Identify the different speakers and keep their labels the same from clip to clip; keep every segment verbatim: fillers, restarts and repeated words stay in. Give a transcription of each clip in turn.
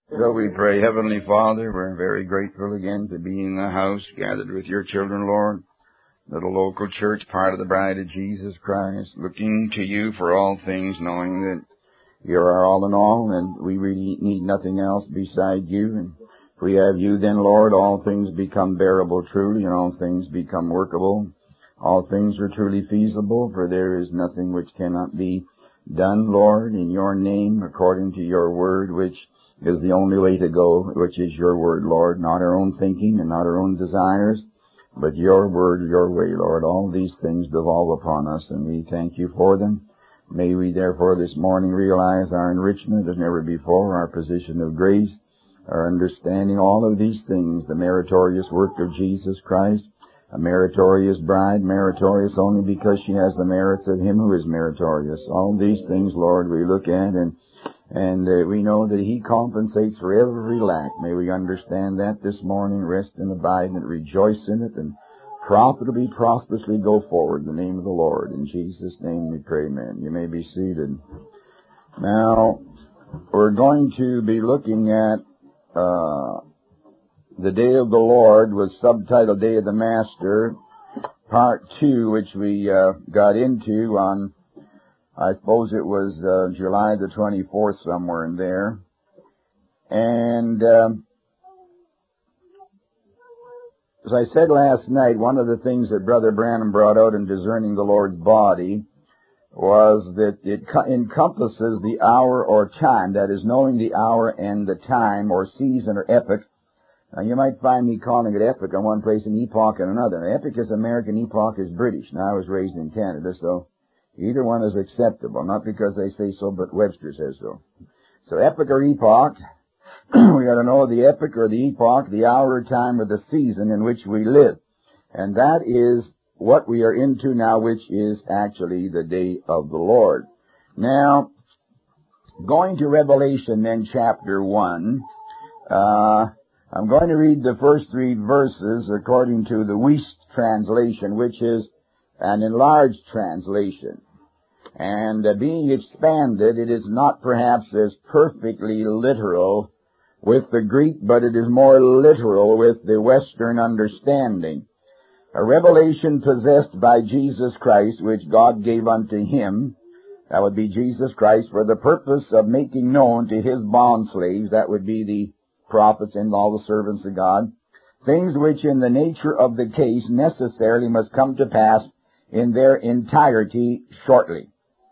Speaker 1: So we pray, Heavenly Father, we're very grateful again to be in the house, gathered with your children, Lord, little local church, part of the bride of Jesus Christ, looking to you for all things, knowing that you're our all in all, and we really need nothing else beside you. And if we have you, then, Lord, all things become bearable truly, and all things become workable. All things are truly feasible, for there is nothing which cannot be done, Lord, in your name, according to your word, which is the only way to go, which is your word, Lord, not our own thinking and not our own desires, but your word, your way, Lord. All these things devolve upon us, and we thank you for them. May we therefore this morning realize our enrichment as never before, our position of grace, our understanding all of these things, the meritorious work of Jesus Christ, a meritorious bride, meritorious only because she has the merits of him who is meritorious. All these things, Lord, we look at, and And uh, we know that he compensates for every lack. May we understand that this morning, rest and abide and rejoice in it, and profitably, prosperously go forward in the name of the Lord. In Jesus' name we pray, amen. You may be seated. Now, we're going to be looking at uh the Day of the Lord, was subtitled Day of the Master, Part two, which we uh, got into on, I suppose it was uh, July the twenty-fourth, somewhere in there. And uh, as I said last night, one of the things that Brother Branham brought out in discerning the Lord's body was that it co- encompasses the hour or time, that is, knowing the hour and the time or season or epoch. Now, you might find me calling it epoch in one place and epoch in another. Now, epoch is American, epoch is British. Now, I was raised in Canada, so either one is acceptable, not because they say so, but Webster says so. So epoch or epoch, we got to know the epoch or the epoch, the hour or time or the season in which we live. And that is what we are into now, which is actually the day of the Lord. Now, going to Revelation then, chapter one, uh, I'm going to read the first three verses according to the Wuest translation, which is an enlarged translation. And uh, being expanded, it is not perhaps as perfectly literal with the Greek, but it is more literal with the Western understanding. A revelation possessed by Jesus Christ, which God gave unto him, that would be Jesus Christ, for the purpose of making known to his bondslaves, that would be the prophets and all the servants of God, things which in the nature of the case necessarily must come to pass in their entirety shortly.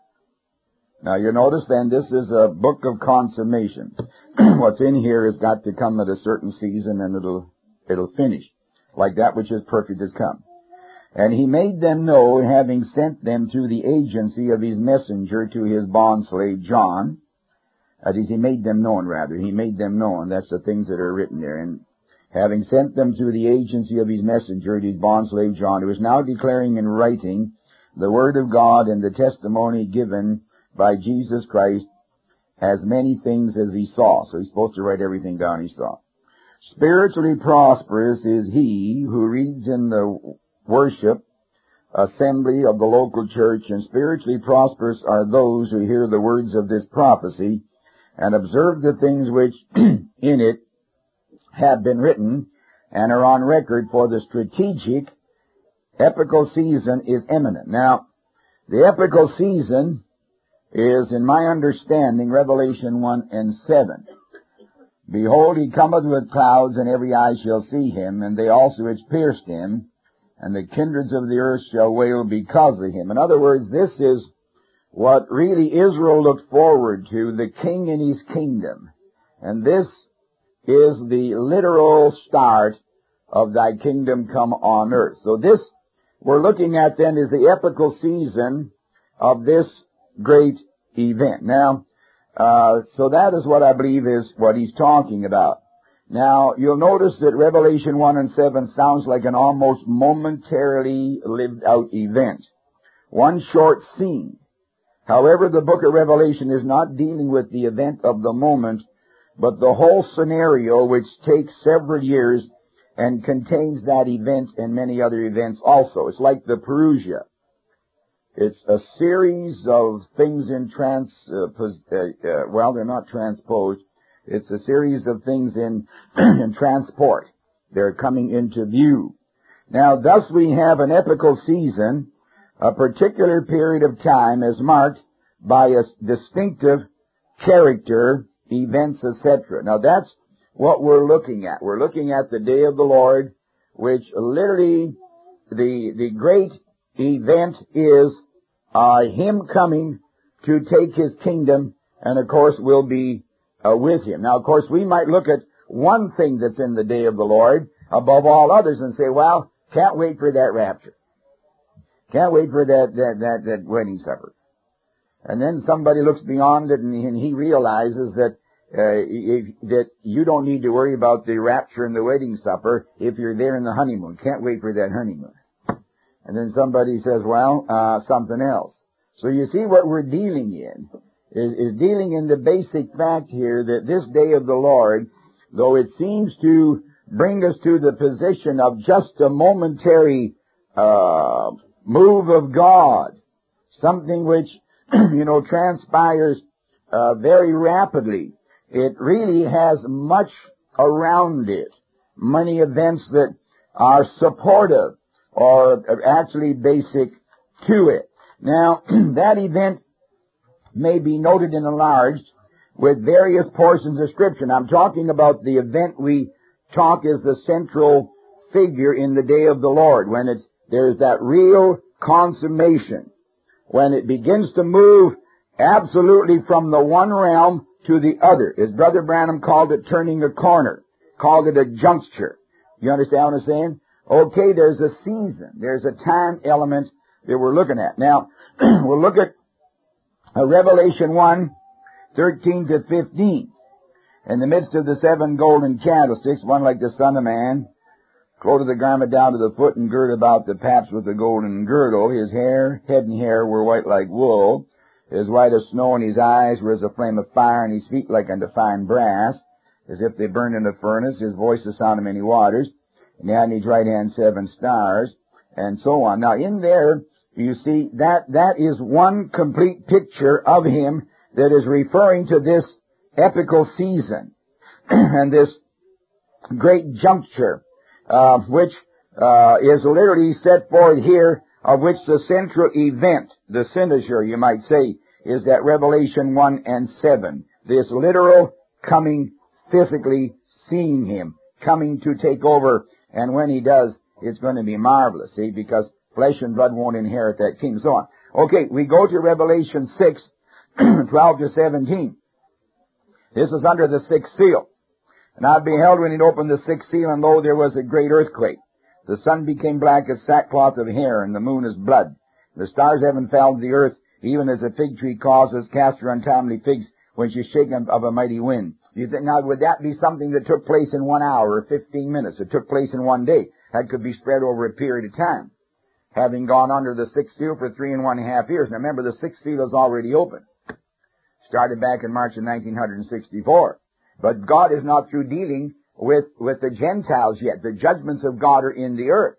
Speaker 1: Now you notice then this is a book of consummation. What's in here has got to come at a certain season and it'll, it'll finish, like that which is perfect has come. And he made them know, having sent them through the agency of his messenger to his bondslave John. That is, he made them known, rather. He made them known. That's the things that are written there. And having sent them through the agency of his messenger, his bondslave John, who is now declaring in writing the word of God and the testimony given by Jesus Christ, as many things as he saw. So he's supposed to write everything down he saw. Spiritually prosperous is he who reads in the worship assembly of the local church, and spiritually prosperous are those who hear the words of this prophecy and observe the things which in it have been written and are on record, for the strategic epochal season is imminent. Now, the epochal season is, in my understanding, Revelation one and seven. Behold, he cometh with clouds, and every eye shall see him, and they also which pierced him, and the kindreds of the earth shall wail because of him. In other words, this is what really Israel looked forward to, the king and his kingdom. And this is the literal start of thy kingdom come on earth. So this we're looking at then is the epochal season of this great event. Now, uh, so that is what I believe is what he's talking about. Now, you'll notice that Revelation one and seven sounds like an almost momentarily lived out event. One short scene. However, the book of Revelation is not dealing with the event of the moment, but the whole scenario, which takes several years and contains that event and many other events also. It's like the Perusia. It's a series of things in trans, uh, pos, uh, uh, well, they're not transposed. It's a series of things in, in transport. They're coming into view. Now, thus we have an epochal season, a particular period of time is marked by a distinctive character, events, et cetera. Now, that's what we're looking at. We're looking at the day of the Lord, which literally the the great event is uh, Him coming to take His kingdom, and of course we'll be uh, with Him. Now, of course, we might look at one thing that's in the day of the Lord above all others and say, well, can't wait for that rapture. Can't wait for that, that, that, that wedding supper. And then somebody looks beyond it and, and he realizes that, uh, if, that you don't need to worry about the rapture and the wedding supper if you're there in the honeymoon. Can't wait for that honeymoon. And then somebody says, well, uh, something else. So you see what we're dealing in is, is dealing in the basic fact here that this day of the Lord, though it seems to bring us to the position of just a momentary uh move of God, something which, you know, transpires uh, very rapidly. It really has much around it, many events that are supportive or actually basic to it. Now, that event may be noted and enlarged with various portions of Scripture. I'm talking about the event we talk is the central figure in the day of the Lord, when it's there's that real consummation, when it begins to move absolutely from the one realm to the other. As Brother Branham called it, turning a corner, called it a juncture. You understand what I'm saying? Okay, there's a season, there's a time element that we're looking at. Now, we'll look at uh, Revelation one, thirteen to fifteen. In the midst of the seven golden candlesticks, one like the Son of Man, clothed with the garment down to the foot and girded about the paps with the golden girdle. His hair, head and hair were white like wool, as white as snow, and his eyes were as a flame of fire, and his feet like unto fine brass, as if they burned in a furnace. His voice the sound of many waters, and he had in his right hand seven stars, and so on. Now in there, you see, that, that is one complete picture of him that is referring to this epochal season, and this great juncture, Uh, which uh, is literally set forth here, of which the central event, the cynosure, you might say, is that Revelation one and seven. This literal coming, physically seeing Him, coming to take over, and when He does, it's going to be marvelous, see, because flesh and blood won't inherit that kingdom, so on. Okay, we go to Revelation six, twelve to seventeen. This is under the sixth seal. And I beheld when he opened the sixth seal, and lo, there was a great earthquake. The sun became black as sackcloth of hair, and the moon as blood. The stars heaven fell to the earth, even as a fig tree causes cast her untimely figs when she's shaken of a mighty wind. You think, now, would that be something that took place in one hour or fifteen minutes? It took place in one day. That could be spread over a period of time, having gone under the sixth seal for three and one half years. Now, remember, the sixth seal is already open. Started back in March of nineteen sixty-four. But God is not through dealing with, with the Gentiles yet. The judgments of God are in the earth.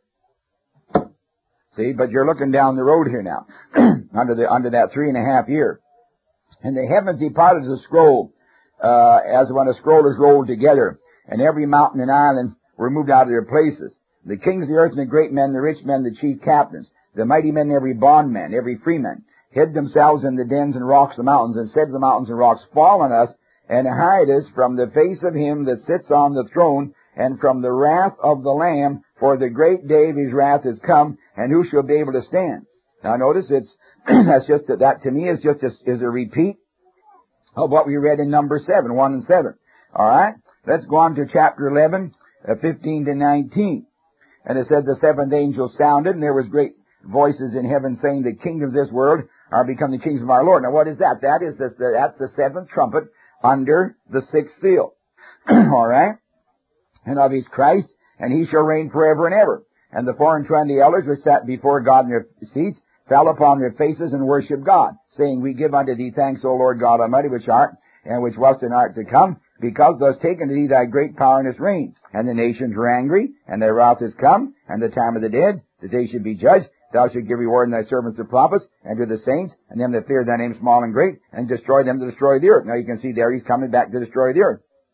Speaker 1: See, but you're looking down the road here now, under the, under that three and a half year. And the heavens departed as a scroll, uh, as when a scroll is rolled together, and every mountain and island were moved out of their places. The kings of the earth and the great men, the rich men, the chief captains, the mighty men, every bondman, every freeman, hid themselves in the dens and rocks of the mountains, and said to the mountains and rocks, fall on us, and hide us from the face of him that sits on the throne, and from the wrath of the Lamb, for the great day of his wrath is come, and who shall be able to stand? Now notice it's, that's just, that to me is just a, is a repeat of what we read in number seven, one and seven. Alright? Let's go on to chapter eleven, uh, fifteen to nineteen. And it said the seventh angel sounded, and there was great voices in heaven saying, the kingdoms of this world are become the kings of our Lord. Now what is that? That is the, that's the seventh trumpet under the sixth seal. All right? And of his Christ, and he shall reign forever and ever. And the four and twenty elders which sat before God in their seats fell upon their faces and worshipped God, saying, we give unto thee thanks, O Lord God Almighty, which art, and which wast and art to come, because thou hast taken to thee thy great power and hast reigned. And the nations were angry, and their wrath is come, and the time of the dead, that they should be judged. Thou shalt give reward unto thy servants the prophets, and to the saints, and them that fear thy name small and great, and destroy them that destroy the earth. Now you can see there he's coming back to destroy the earth.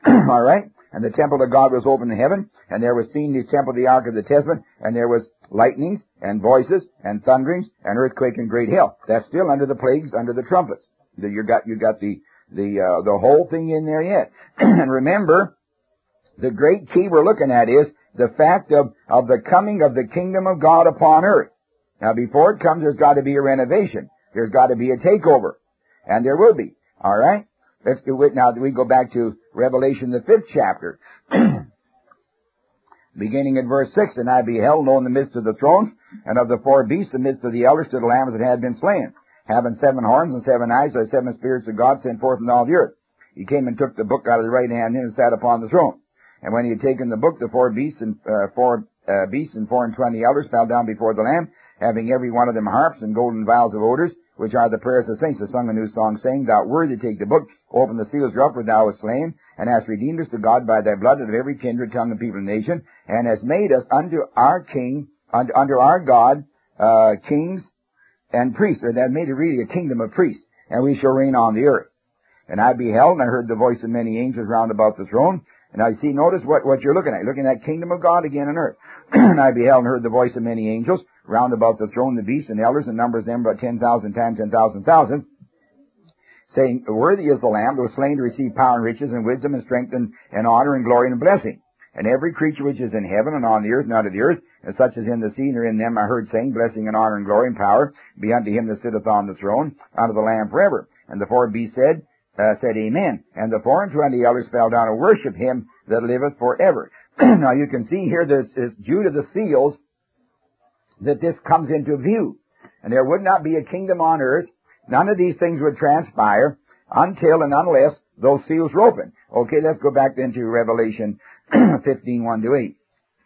Speaker 1: All right? And the temple of God was open in heaven, and there was seen the temple of the ark of the testament, and there was lightnings, and voices, and thunderings, and earthquake, and great hail. That's still under the plagues, under the trumpets. You got, you got the, the, uh, the whole thing in there yet. And remember, the great key we're looking at is the fact of, of the coming of the kingdom of God upon earth. Now, before it comes, there's got to be a renovation. There's got to be a takeover. And there will be. All right? Let's do it now. We go back to Revelation, the fifth chapter. Beginning at verse six, and I beheld, lo, in the midst of the thrones, and of the four beasts, in the midst of the elders, stood the lambs that had been slain, having seven horns and seven eyes, the seven spirits of God sent forth in all the earth. He came and took the book out of the right hand and sat upon the throne. And when he had taken the book, the four beasts and uh, four uh, beasts and four and twenty elders fell down before the Lamb, having every one of them harps and golden vials of odors, which are the prayers of saints. They sung a new song, saying, Thou art worthy to take the book, open the seals thereof, for thou wast slain, and hast redeemed us to God by thy blood out of every kindred, tongue, and people and nation, and hast made us unto our King, unto, unto our God, uh, kings and priests. Or that made it really a kingdom of priests, and we shall reign on the earth. And I beheld, and I heard the voice of many angels round about the throne. And I see, notice what, what you're looking at. You're looking at kingdom of God again on earth. And I beheld and heard the voice of many angels round about the throne, the beasts and elders, and numbers them about ten thousand times ten thousand thousand, saying, Worthy is the Lamb that was slain to receive power and riches and wisdom and strength and, and honor and glory and blessing. And every creature which is in heaven and on the earth and under the earth, and such as in the sea and are in them, I heard saying, Blessing and honor and glory and power be unto him that sitteth on the throne, unto the Lamb forever. And the four beasts said, uh, said Amen. And the four and twenty elders fell down and worshipped him that liveth forever. Now you can see here this is due to the seals that this comes into view. And there would not be a kingdom on earth. None of these things would transpire until and unless those seals were open. Okay, let's go back then to Revelation fifteen, one to eight.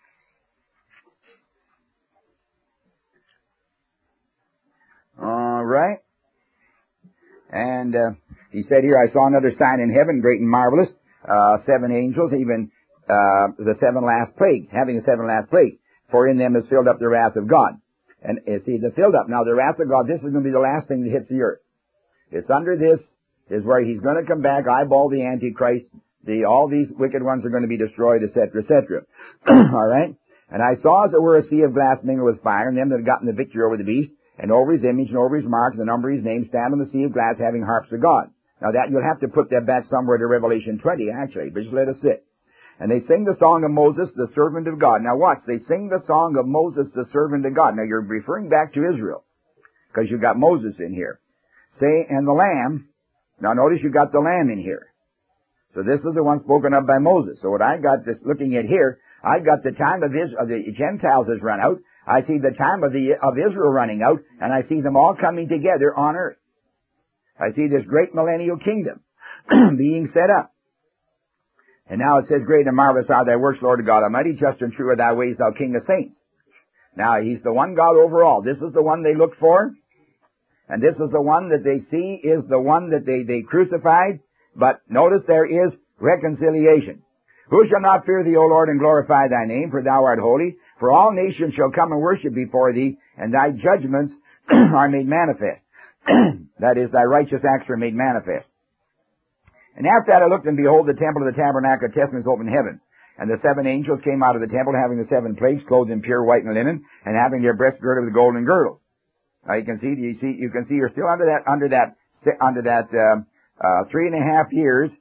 Speaker 1: All right. And uh, he said here, I saw another sign in heaven, great and marvelous, uh, seven angels, even uh, the seven last plagues, having the seven last plagues. For in them is filled up the wrath of God. And you see, the filled up. Now, the wrath of God, this is going to be the last thing that hits the earth. It's under this is where he's going to come back, eyeball the Antichrist. The, all these wicked ones are going to be destroyed, et cetera, et cetera. All right? And I saw, as it were, a sea of glass mingled with fire, and them that had gotten the victory over the beast, and over his image, and over his mark, and the number of his name, stand on the sea of glass, having harps of God. Now, that, you'll have to put that back somewhere to Revelation twenty, actually, but just let us sit. And they sing the song of Moses, the servant of God. Now watch, they sing the song of Moses, the servant of God. Now you're referring back to Israel, because you've got Moses in here. Say, and the Lamb. Now notice you've got the Lamb in here. So this is the one spoken of by Moses. So what I got this looking at here, I got the time of, Is, of the Gentiles has run out. I see the time of the of Israel running out, and I see them all coming together on earth. I see this great millennial kingdom being set up. And now it says, Great and marvelous are thy works, Lord God Almighty, just and true are thy ways, thou King of saints. Now, he's the one God over all. This is the one they look for, and this is the one that they see is the one that they, they crucified. But notice there is reconciliation. Who shall not fear thee, O Lord, and glorify thy name, for thou art holy? For all nations shall come and worship before thee, and thy judgments are made manifest. That is, thy righteous acts are made manifest. And after that I looked, and behold, the temple of the tabernacle of testament was open in heaven. And the seven angels came out of the temple, having the seven plagues, clothed in pure white and linen, and having their breasts girded with golden girdles. Now you can see, you see, you can see you're still under that, under that, under that, uh, uh, three and a half years,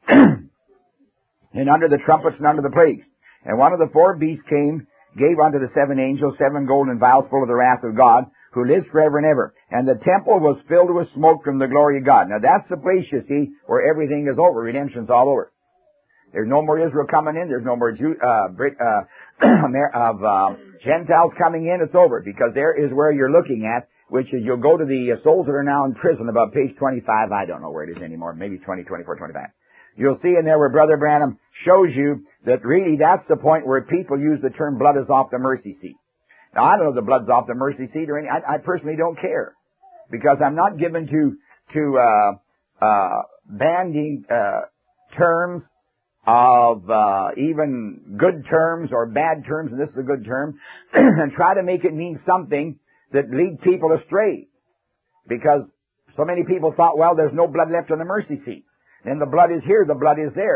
Speaker 1: and under the trumpets and under the plagues. And one of the four beasts came, gave unto the seven angels seven golden vials full of the wrath of God, who lives forever and ever. And the temple was filled with smoke from the glory of God. Now that's the place, you see, where everything is over. Redemption's all over. There's no more Israel coming in. There's no more Jew, uh, Brit, uh, of, uh, Gentiles coming in. It's over. Because there is where you're looking at, which is you'll go to the souls that are now in prison, about page twenty-five. I don't know where it is anymore. Maybe twenty, twenty-four, twenty-five. You'll see in there where Brother Branham shows you that really that's the point where people use the term blood is off the mercy seat. Now, I don't know if the blood's off the mercy seat or any, I, I personally don't care. Because I'm not given to, to, uh, uh, banding, uh, terms of, uh, even good terms or bad terms, and this is a good term, and try to make it mean something that lead people astray. Because so many people thought, well, there's no blood left on the mercy seat. And the blood is here, the blood is there.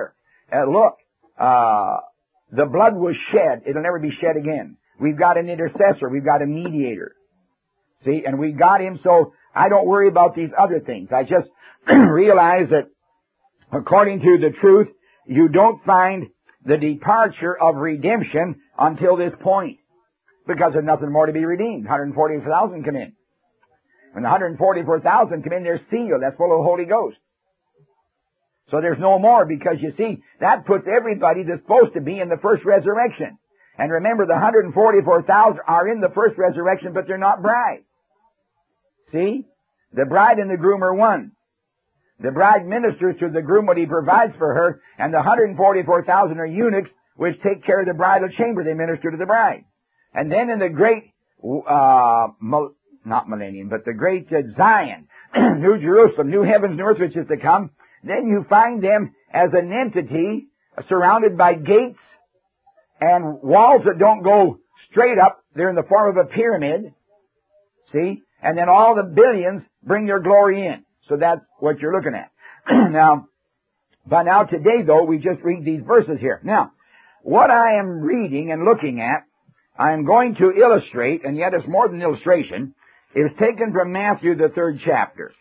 Speaker 1: Uh, look, uh, the blood was shed. It'll never be shed again. We've got an intercessor. We've got a mediator. See, and we got him, so I don't worry about these other things. I just realize that according to the truth, you don't find the departure of redemption until this point. Because there's nothing more to be redeemed. one hundred forty-four thousand come in. When the one hundred forty-four thousand come in, they're sealed. That's full of the Holy Ghost. So there's no more, because you see, that puts everybody that's supposed to be in the first resurrection. And remember, the one hundred forty-four thousand are in the first resurrection, but they're not bride. See? The bride and the groom are one. The bride ministers to the groom what he provides for her, and the one hundred forty-four thousand are eunuchs, which take care of the bridal chamber. They minister to the bride. And then in the great, uh, mil- not millennium, but the great uh, Zion, New Jerusalem, New Heavens, New Earth, which is to come, then you find them as an entity surrounded by gates and walls that don't go straight up. They're in the form of a pyramid. See? And then all the billions bring their glory in. So that's what you're looking at. Now, but now today though, we just read these verses here. Now, what I am reading and looking at, I am going to illustrate, and yet it's more than illustration, is taken from Matthew, the third chapter.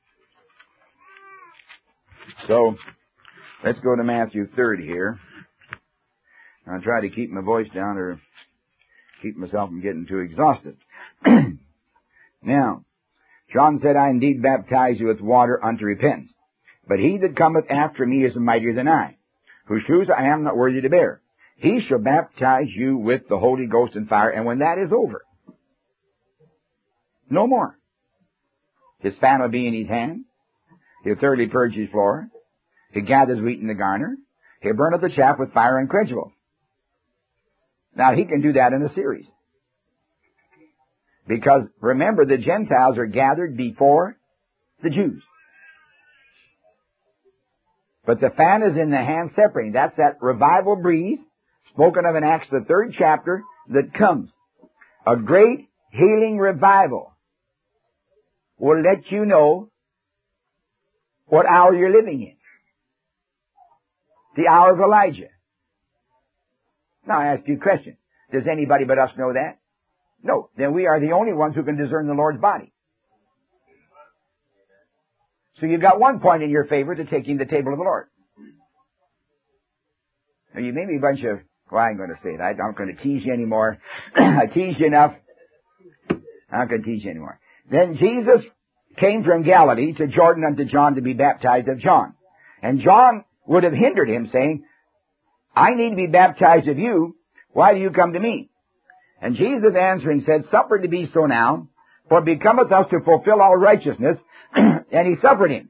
Speaker 1: So, let's go to Matthew third here. I'll try to keep my voice down or keep myself from getting too exhausted. Now, John said, I indeed baptize you with water unto repentance. But he that cometh after me is mightier than I, whose shoes I am not worthy to bear. He shall baptize you with the Holy Ghost and fire, and when that is over, no more. His fan will be in his hand. He'll thoroughly purge his floor. He gathers wheat in the garner. He'll burn up the chaff with fire unquenchable. Now, he can do that in a series. Because, remember, the Gentiles are gathered before the Jews. But the fan is in the hand separating. That's that revival breeze spoken of in Acts, the third chapter, that comes. A great healing revival will let you know what hour you're living in. The hour of Elijah. Now I ask you a question. Does anybody but us know that? No. Then we are the only ones who can discern the Lord's body. So you've got one point in your favor to taking the table of the Lord. Now you may be a bunch of, well, I'm going to say it. I'm not going to tease you anymore. I teased you enough. I'm not going to tease you anymore. Then Jesus came from Galilee to Jordan unto John to be baptized of John. And John would have hindered him, saying, I need to be baptized of you. Why do you come to me? And Jesus answering said, Suffer it to be so now, for it becometh us to fulfill all righteousness. And he suffered him.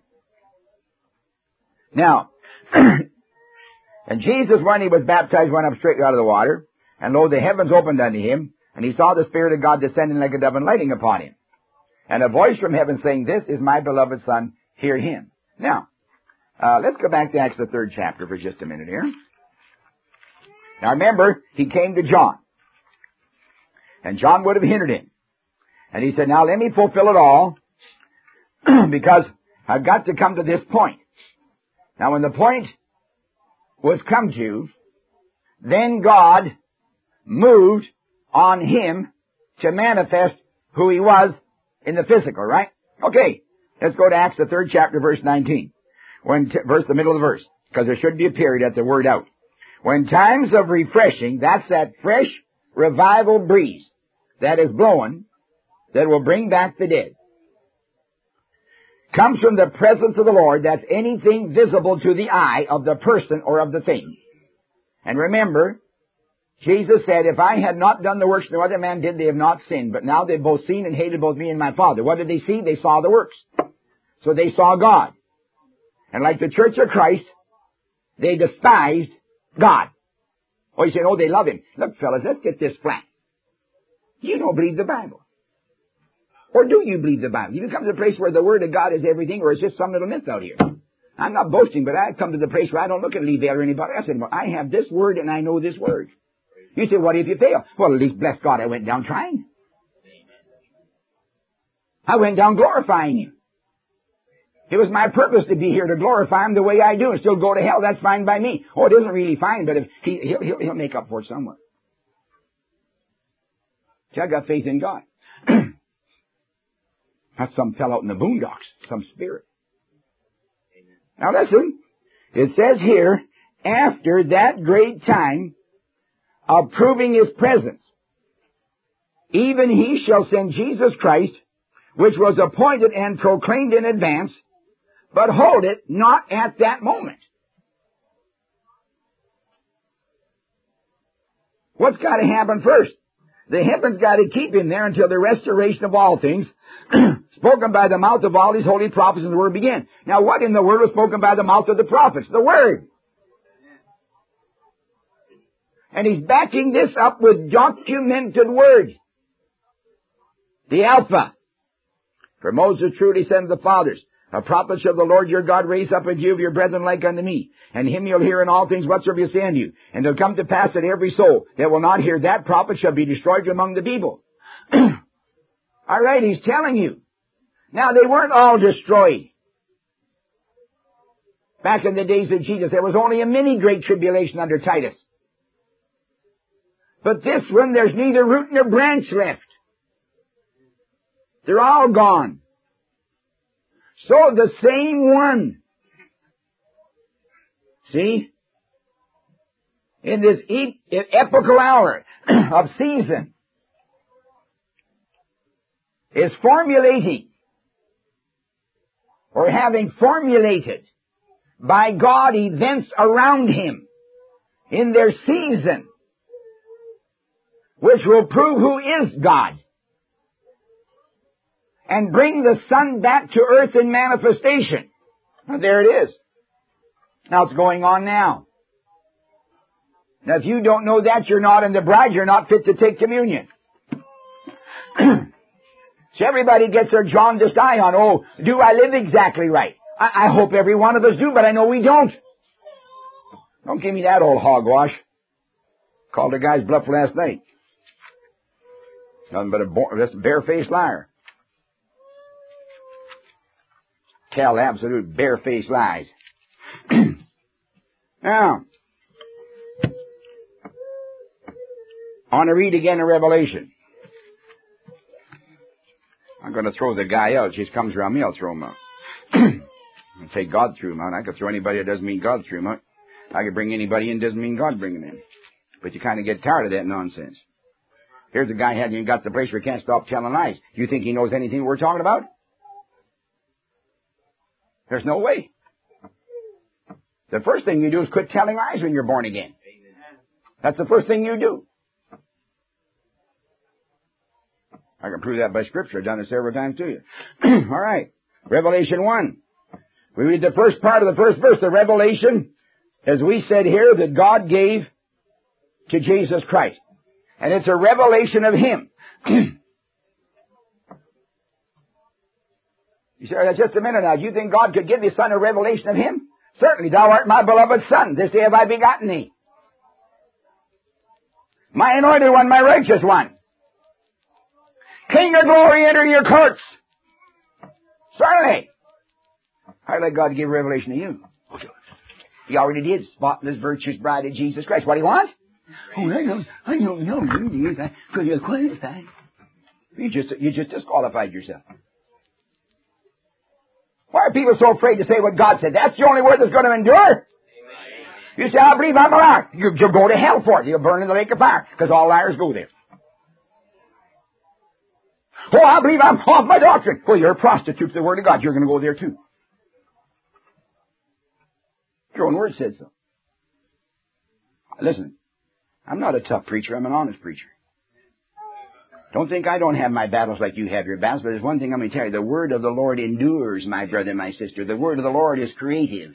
Speaker 1: Now, and Jesus, when he was baptized, went up straight out of the water. And lo, the heavens opened unto him. And he saw the Spirit of God descending like a dove and lighting upon him. And a voice from heaven saying, This is my beloved Son, hear him. Now, uh, let's go back to Acts, the third chapter for just a minute here. Now remember, he came to John. And John would have hindered him. And he said, now let me fulfill it all, because I've got to come to this point. Now when the point was come to, then God moved on him to manifest who he was in the physical, right? Okay, let's go to Acts, the third chapter, verse nineteen. When t- verse, the middle of the verse, because there should be a period at the word out. When times of refreshing, that's that fresh revival breeze that is blowing, that will bring back the dead, comes from the presence of the Lord. That's anything visible to the eye of the person or of the thing. And remember, Jesus said, if I had not done the works no other man did, they have not sinned. But now they've both seen and hated both me and my Father. What did they see? They saw the works. So they saw God. And like the Church of Christ, they despised God. Oh, you say, oh, they love Him. Look, fellas, let's get this flat. You don't believe the Bible. Or do you believe the Bible? You come to the place where the Word of God is everything, or is just some little myth out here? I'm not boasting, but I've come to the place where I don't look at Lee Vale or anybody else anymore. I have this Word and I know this Word. You say, what if you fail? Well, at least, bless God, I went down trying. I went down glorifying Him. It was my purpose to be here to glorify Him the way I do and still go to hell. That's fine by me. Oh, it isn't really fine, but if he, he'll, he'll, he'll make up for it somewhere. See, I got faith in God. Not some fellow out in the boondocks, some spirit. Now listen, it says here, after that great time of proving His presence, even He shall send Jesus Christ, which was appointed and proclaimed in advance, but hold it, not at that moment. What's got to happen first? The heavens got to keep Him there until the restoration of all things, spoken by the mouth of all His holy prophets, and the Word began. Now what in the Word was spoken by the mouth of the prophets? The Word. And He's backing this up with documented Word. The Alpha. For Moses truly said to the fathers, a prophet shall the Lord your God raise up unto you of your brethren like unto me. And Him you'll hear in all things whatsoever you say unto you. And it'll come to pass that every soul that will not hear that prophet shall be destroyed among the people. All right, He's telling you. Now, they weren't all destroyed. Back in the days of Jesus, there was only a mini great tribulation under Titus. But this one, there's neither root nor branch left. They're all gone. So the same one, see, in this e- epochal hour of season, is formulating, or having formulated by God events around Him in their season, which will prove who is God, and bring the Son back to earth in manifestation. Now, there it is. Now, it's going on now. Now, if you don't know that, you're not in the bride, you're not fit to take communion. So everybody gets their jaundiced eye on, oh, do I live exactly right? I, I hope every one of us do, but I know we don't. Don't give me that old hogwash. Called a guy's bluff last night. Nothing but a bo- just a bare-faced liar. Tell absolute bare-faced lies. Now, I want to read again in Revelation. I'm going to throw the guy out. He comes around me, I'll throw him out. I'll say God threw him out. I could throw anybody that doesn't mean God threw him out. I could bring anybody in doesn't mean God bring him in. But you kind of get tired of that nonsense. Here's a guy who hasn't got the place where he can't stop telling lies. Do you think he knows anything we're talking about? There's no way. The first thing you do is quit telling lies when you're born again. That's the first thing you do. I can prove that by Scripture. I've done it several times to you. All right. Revelation one. We read the first part of the first verse. The revelation, as we said here, that God gave to Jesus Christ. And it's a revelation of Him. You say, that's just a minute now. Do you think God could give His Son a revelation of Him? Certainly. Thou art my beloved Son. This day have I begotten thee. My anointed one, my righteous one. King of glory, enter your courts. Certainly. I'd let God give a revelation to you. He already did. Spotless, virtuous bride of Jesus Christ. What do you want? Oh, I don't, I don't know you, do because you're qualified. You just, you just disqualified yourself. Why are people so afraid to say what God said? That's the only word that's going to endure. Amen. You say, I believe I'm a liar. You, you'll go to hell for it. You'll burn in the lake of fire, because all liars go there. Oh, I believe I'm off my doctrine. Well, you're a prostitute to the Word of God. You're going to go there too. Your own word said so. Listen, I'm not a tough preacher. I'm an honest preacher. Don't think I don't have my battles like you have your battles, but there's one thing I'm going to tell you. The Word of the Lord endures, my brother and my sister. The Word of the Lord is creative.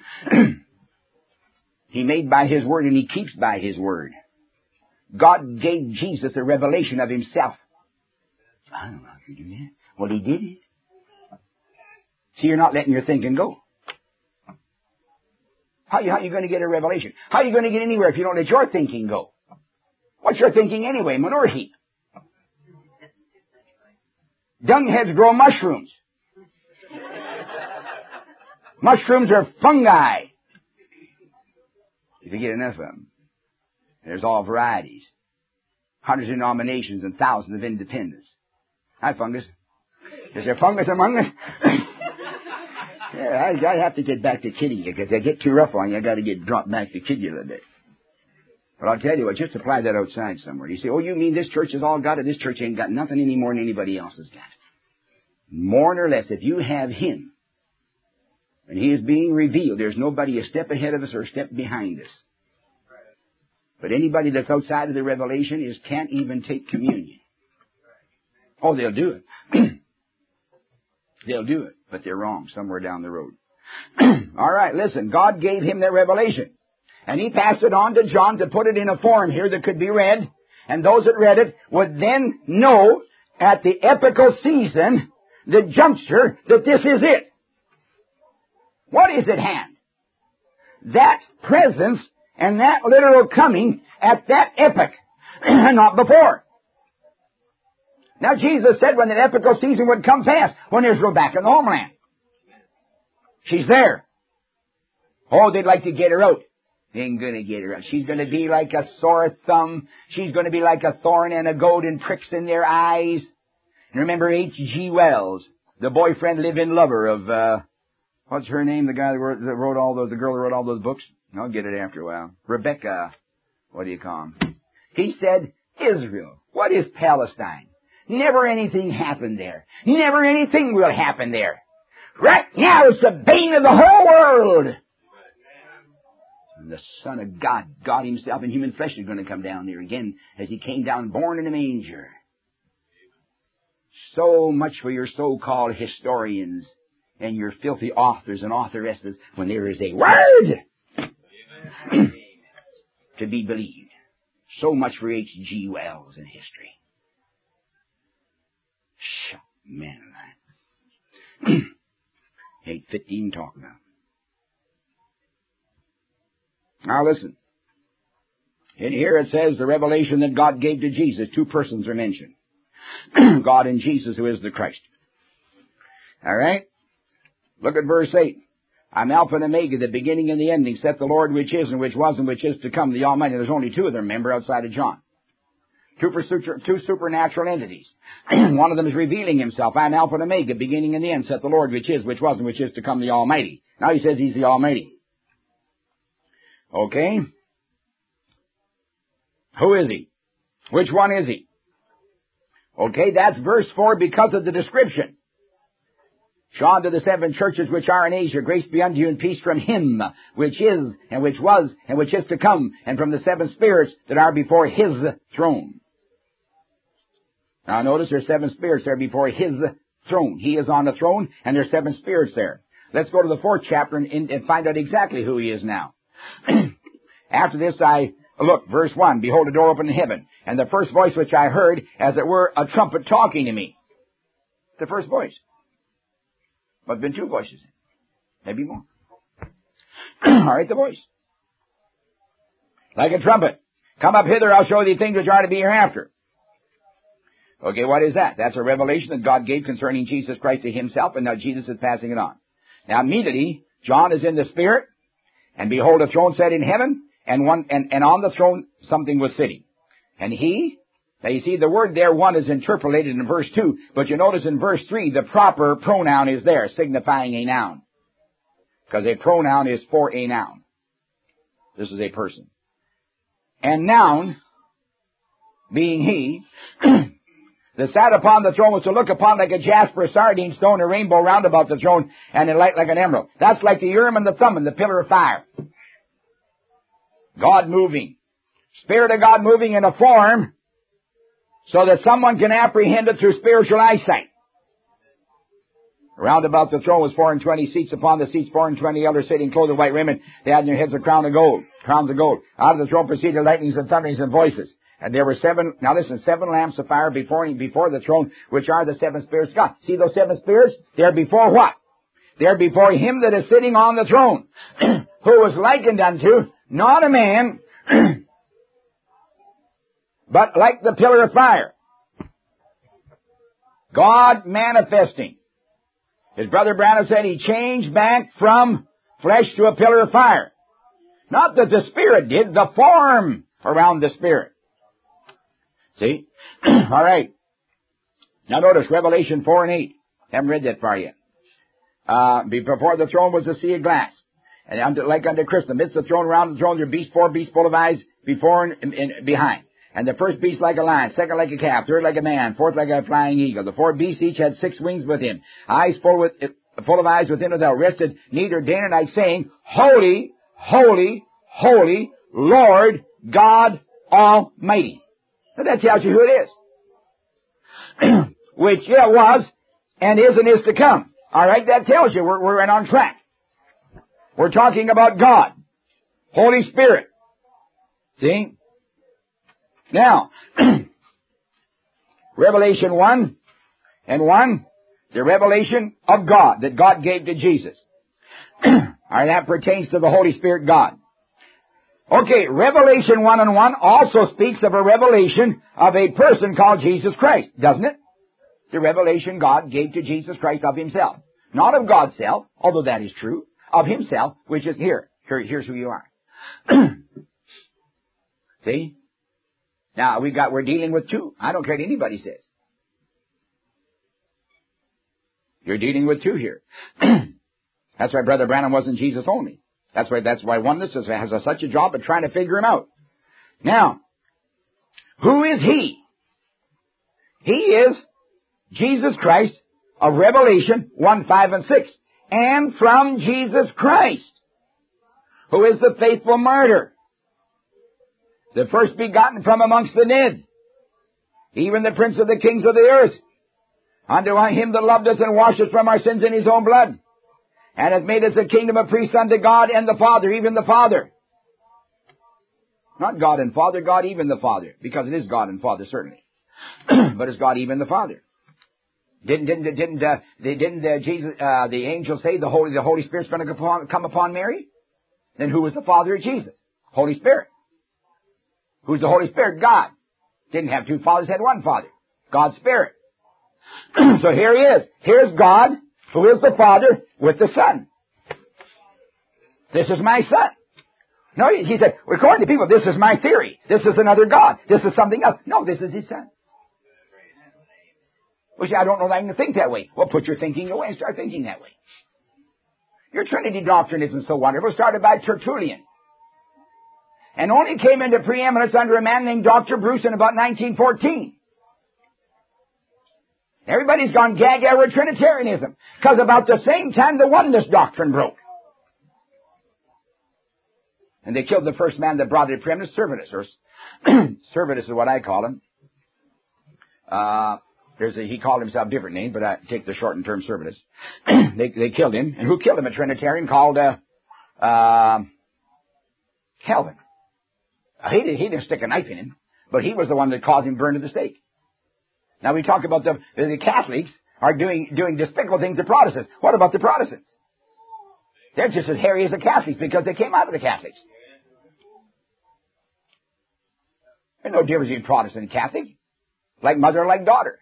Speaker 1: He made by His Word and He keeps by His Word. God gave Jesus a revelation of Himself. I don't know how you do that. Well, He did it. See, you're not letting your thinking go. How are you, how you going to get a revelation? How are you going to get anywhere if you don't let your thinking go? What's your thinking anyway? Manure heap. Dung heads grow mushrooms.
Speaker 2: Mushrooms are fungi. If you get enough of them. There's all varieties. Hundreds of denominations and thousands of independents. Hi, fungus. Is there fungus among us? Yeah, I, I have to get back to kidding you, because I get too rough on you. I got to get dropped back to kid you a little bit. But I'll tell you what, just apply that outside somewhere. You say, oh, you mean this church has all got it? This church ain't got nothing any more than anybody else has got. More or less, if you have Him, and He is being revealed, there's nobody a step ahead of us or a step behind us. But anybody that's outside of the revelation is can't even take communion. Oh, they'll do it. They'll do it, but they're wrong somewhere down the road. All right, listen, God gave him that revelation. And He passed it on to John to put it in a form here that could be read. And those that read it would then know at the epochal season, the juncture, that this is it. What is at hand? That presence and that literal coming at that epoch, not before. Now Jesus said when the epochal season would come past, when Israel back in the homeland. She's there. Oh, they'd like to get her out. They ain't gonna get her out. She's gonna be like a sore thumb. She's gonna be like a thorn and a goad and pricks in their eyes. And remember H G Wells, the boyfriend live-in lover of, uh, what's her name? The guy that wrote, that wrote all those, the girl that wrote all those books? I'll get it after a while. Rebecca, what do you call him? He said, Israel, what is Palestine? Never anything happened there. Never anything will happen there. Right now it's the bane of the whole world. And the Son of God, God Himself in human flesh, is going to come down there again as He came down born in a manger. So much for your so-called historians and your filthy authors and authoresses when there is a word to be believed. So much for H G Wells in history. Shut man alive. Ain't fit to even talk about. Now listen. In here it says the revelation that God gave to Jesus. Two persons are mentioned. God and Jesus, who is the Christ. All right? Look at verse eight. I'm Alpha and Omega, the beginning and the ending, saith the Lord, which is and which was and which is to come, the Almighty. There's only two of them, remember, outside of John. Two, two supernatural entities. One of them is revealing Himself. I'm Alpha and Omega, beginning and the end, saith the Lord, which is, which was, and which is to come, the Almighty. Now He says He's the Almighty. Okay? Who is He? Which one is He? Okay, that's verse four because of the description. John to the seven churches which are in Asia, grace be unto you and peace from Him, which is, and which was, and which is to come, and from the seven spirits that are before His throne. Now notice there's seven spirits there before His throne. He is on the throne, and there's seven spirits there. Let's go to the fourth chapter and, and find out exactly who He is now. After this I, look, verse one, behold, a door opened in heaven, and the first voice which I heard, as it were, a trumpet talking to me. The first voice. But been two voices. Maybe more. All right, the voice. Like a trumpet. Come up hither, I'll show thee things which are to be hereafter. Okay, what is that? That's a revelation that God gave concerning Jesus Christ to Himself, and now Jesus is passing it on. Now immediately, John is in the Spirit, and behold, a throne set in heaven, and one, and, and on the throne something was sitting. And He, now you see the word there, one, is interpolated in verse two, but you notice in verse three, the proper pronoun is there, signifying a noun. Because a pronoun is for a noun. This is a person. And noun, being He, that sat upon the throne was to look upon like a jasper, a sardine stone, a rainbow round about the throne, and a light like an emerald. That's like the Urim and the Thummim, the pillar of fire. God moving. Spirit of God moving in a form so that someone can apprehend it through spiritual eyesight. Round about the throne was four and twenty seats. Upon the seats four and twenty elders sitting, clothed in white raiment. They had in their heads a crown of gold, crowns of gold. Out of the throne proceeded lightnings and thunderings and voices. And there were seven, now listen, seven lamps of fire before before the throne, which are the seven spirits of God. See those seven spirits? They're before what? They're before Him that is sitting on the throne, who was likened unto, not a man, but like the pillar of fire. God manifesting. His brother Branham said he changed back from flesh to a pillar of fire. Not that the Spirit did, the form around the Spirit. See? All right. Now notice Revelation four and eight. Haven't read that far yet. Uh, before the throne was a sea of glass. And unto, like unto crystal, amidst the throne, around the throne, there are beasts, four beasts full of eyes, before and, and behind. And the first beast like a lion, second like a calf, third like a man, fourth like a flying eagle. The four beasts each had six wings with him. Eyes full with, full of eyes within without, rested neither day nor night, saying, Holy, holy, holy, Lord God Almighty. Now that tells you who it is. Which, yeah, was, and is, and is to come. All right, that tells you we're, we're on track. We're talking about God. Holy Spirit. See? Now, Revelation one and one, the revelation of God that God gave to Jesus. All right, that pertains to the Holy Spirit God. Okay, Revelation one and one also speaks of a revelation of a person called Jesus Christ, doesn't it? The revelation God gave to Jesus Christ of Himself. Not of God's self, although that is true, of Himself, which is here. here here's who you are. See? Now, we got, we're dealing with two. I don't care what anybody says. You're dealing with two here. That's why Brother Branham wasn't Jesus only. That's why, that's why oneness has a, such a job of trying to figure Him out. Now, who is He? He is Jesus Christ of Revelation one, five, and six. And from Jesus Christ, who is the faithful martyr, the first begotten from amongst the dead, even the prince of the kings of the earth, unto Him that loved us and washed us from our sins in His own blood, and hath made us a kingdom of priests unto God and the Father, even the Father. Not God and Father, God even the Father, because it is God and Father, certainly. But it's God even the Father. Didn't, didn't, didn't, uh, they, didn't uh, Jesus, uh, the angel say the Holy, the Holy Spirit's going to come upon, come upon Mary? Then who was the Father of Jesus? Holy Spirit. Who's the Holy Spirit? God. Didn't have two fathers, had one Father. God's Spirit. So here He is. Here's God, who is the Father, with the Son. This is my Son. No, he, he said, according to people, this is my theory. This is another God. This is something else. No, this is His Son. Well, see, I don't know that I can think that way. Well, put your thinking away and start thinking that way. Your Trinity doctrine isn't so wonderful. It started by Tertullian. And only came into preeminence under a man named Doctor Bruce in about nineteen fourteen. Everybody's gone gaga with Trinitarianism, because about the same time the oneness doctrine broke. And they killed the first man that brought it to preeminence, Servetus, or Servetus is what I call him. Uh, there's a, he called himself a different name, but I take the shortened term Servetus. they, they killed him. And who killed him? A Trinitarian called, uh, uh, Calvin. He didn't, he didn't stick a knife in him, but he was the one that caused him burned at the stake. Now we talk about the, the Catholics are doing, doing despicable things to Protestants. What about the Protestants? They're just as hairy as the Catholics because they came out of the Catholics. There's no difference between Protestant and Catholic. Like mother or like daughter.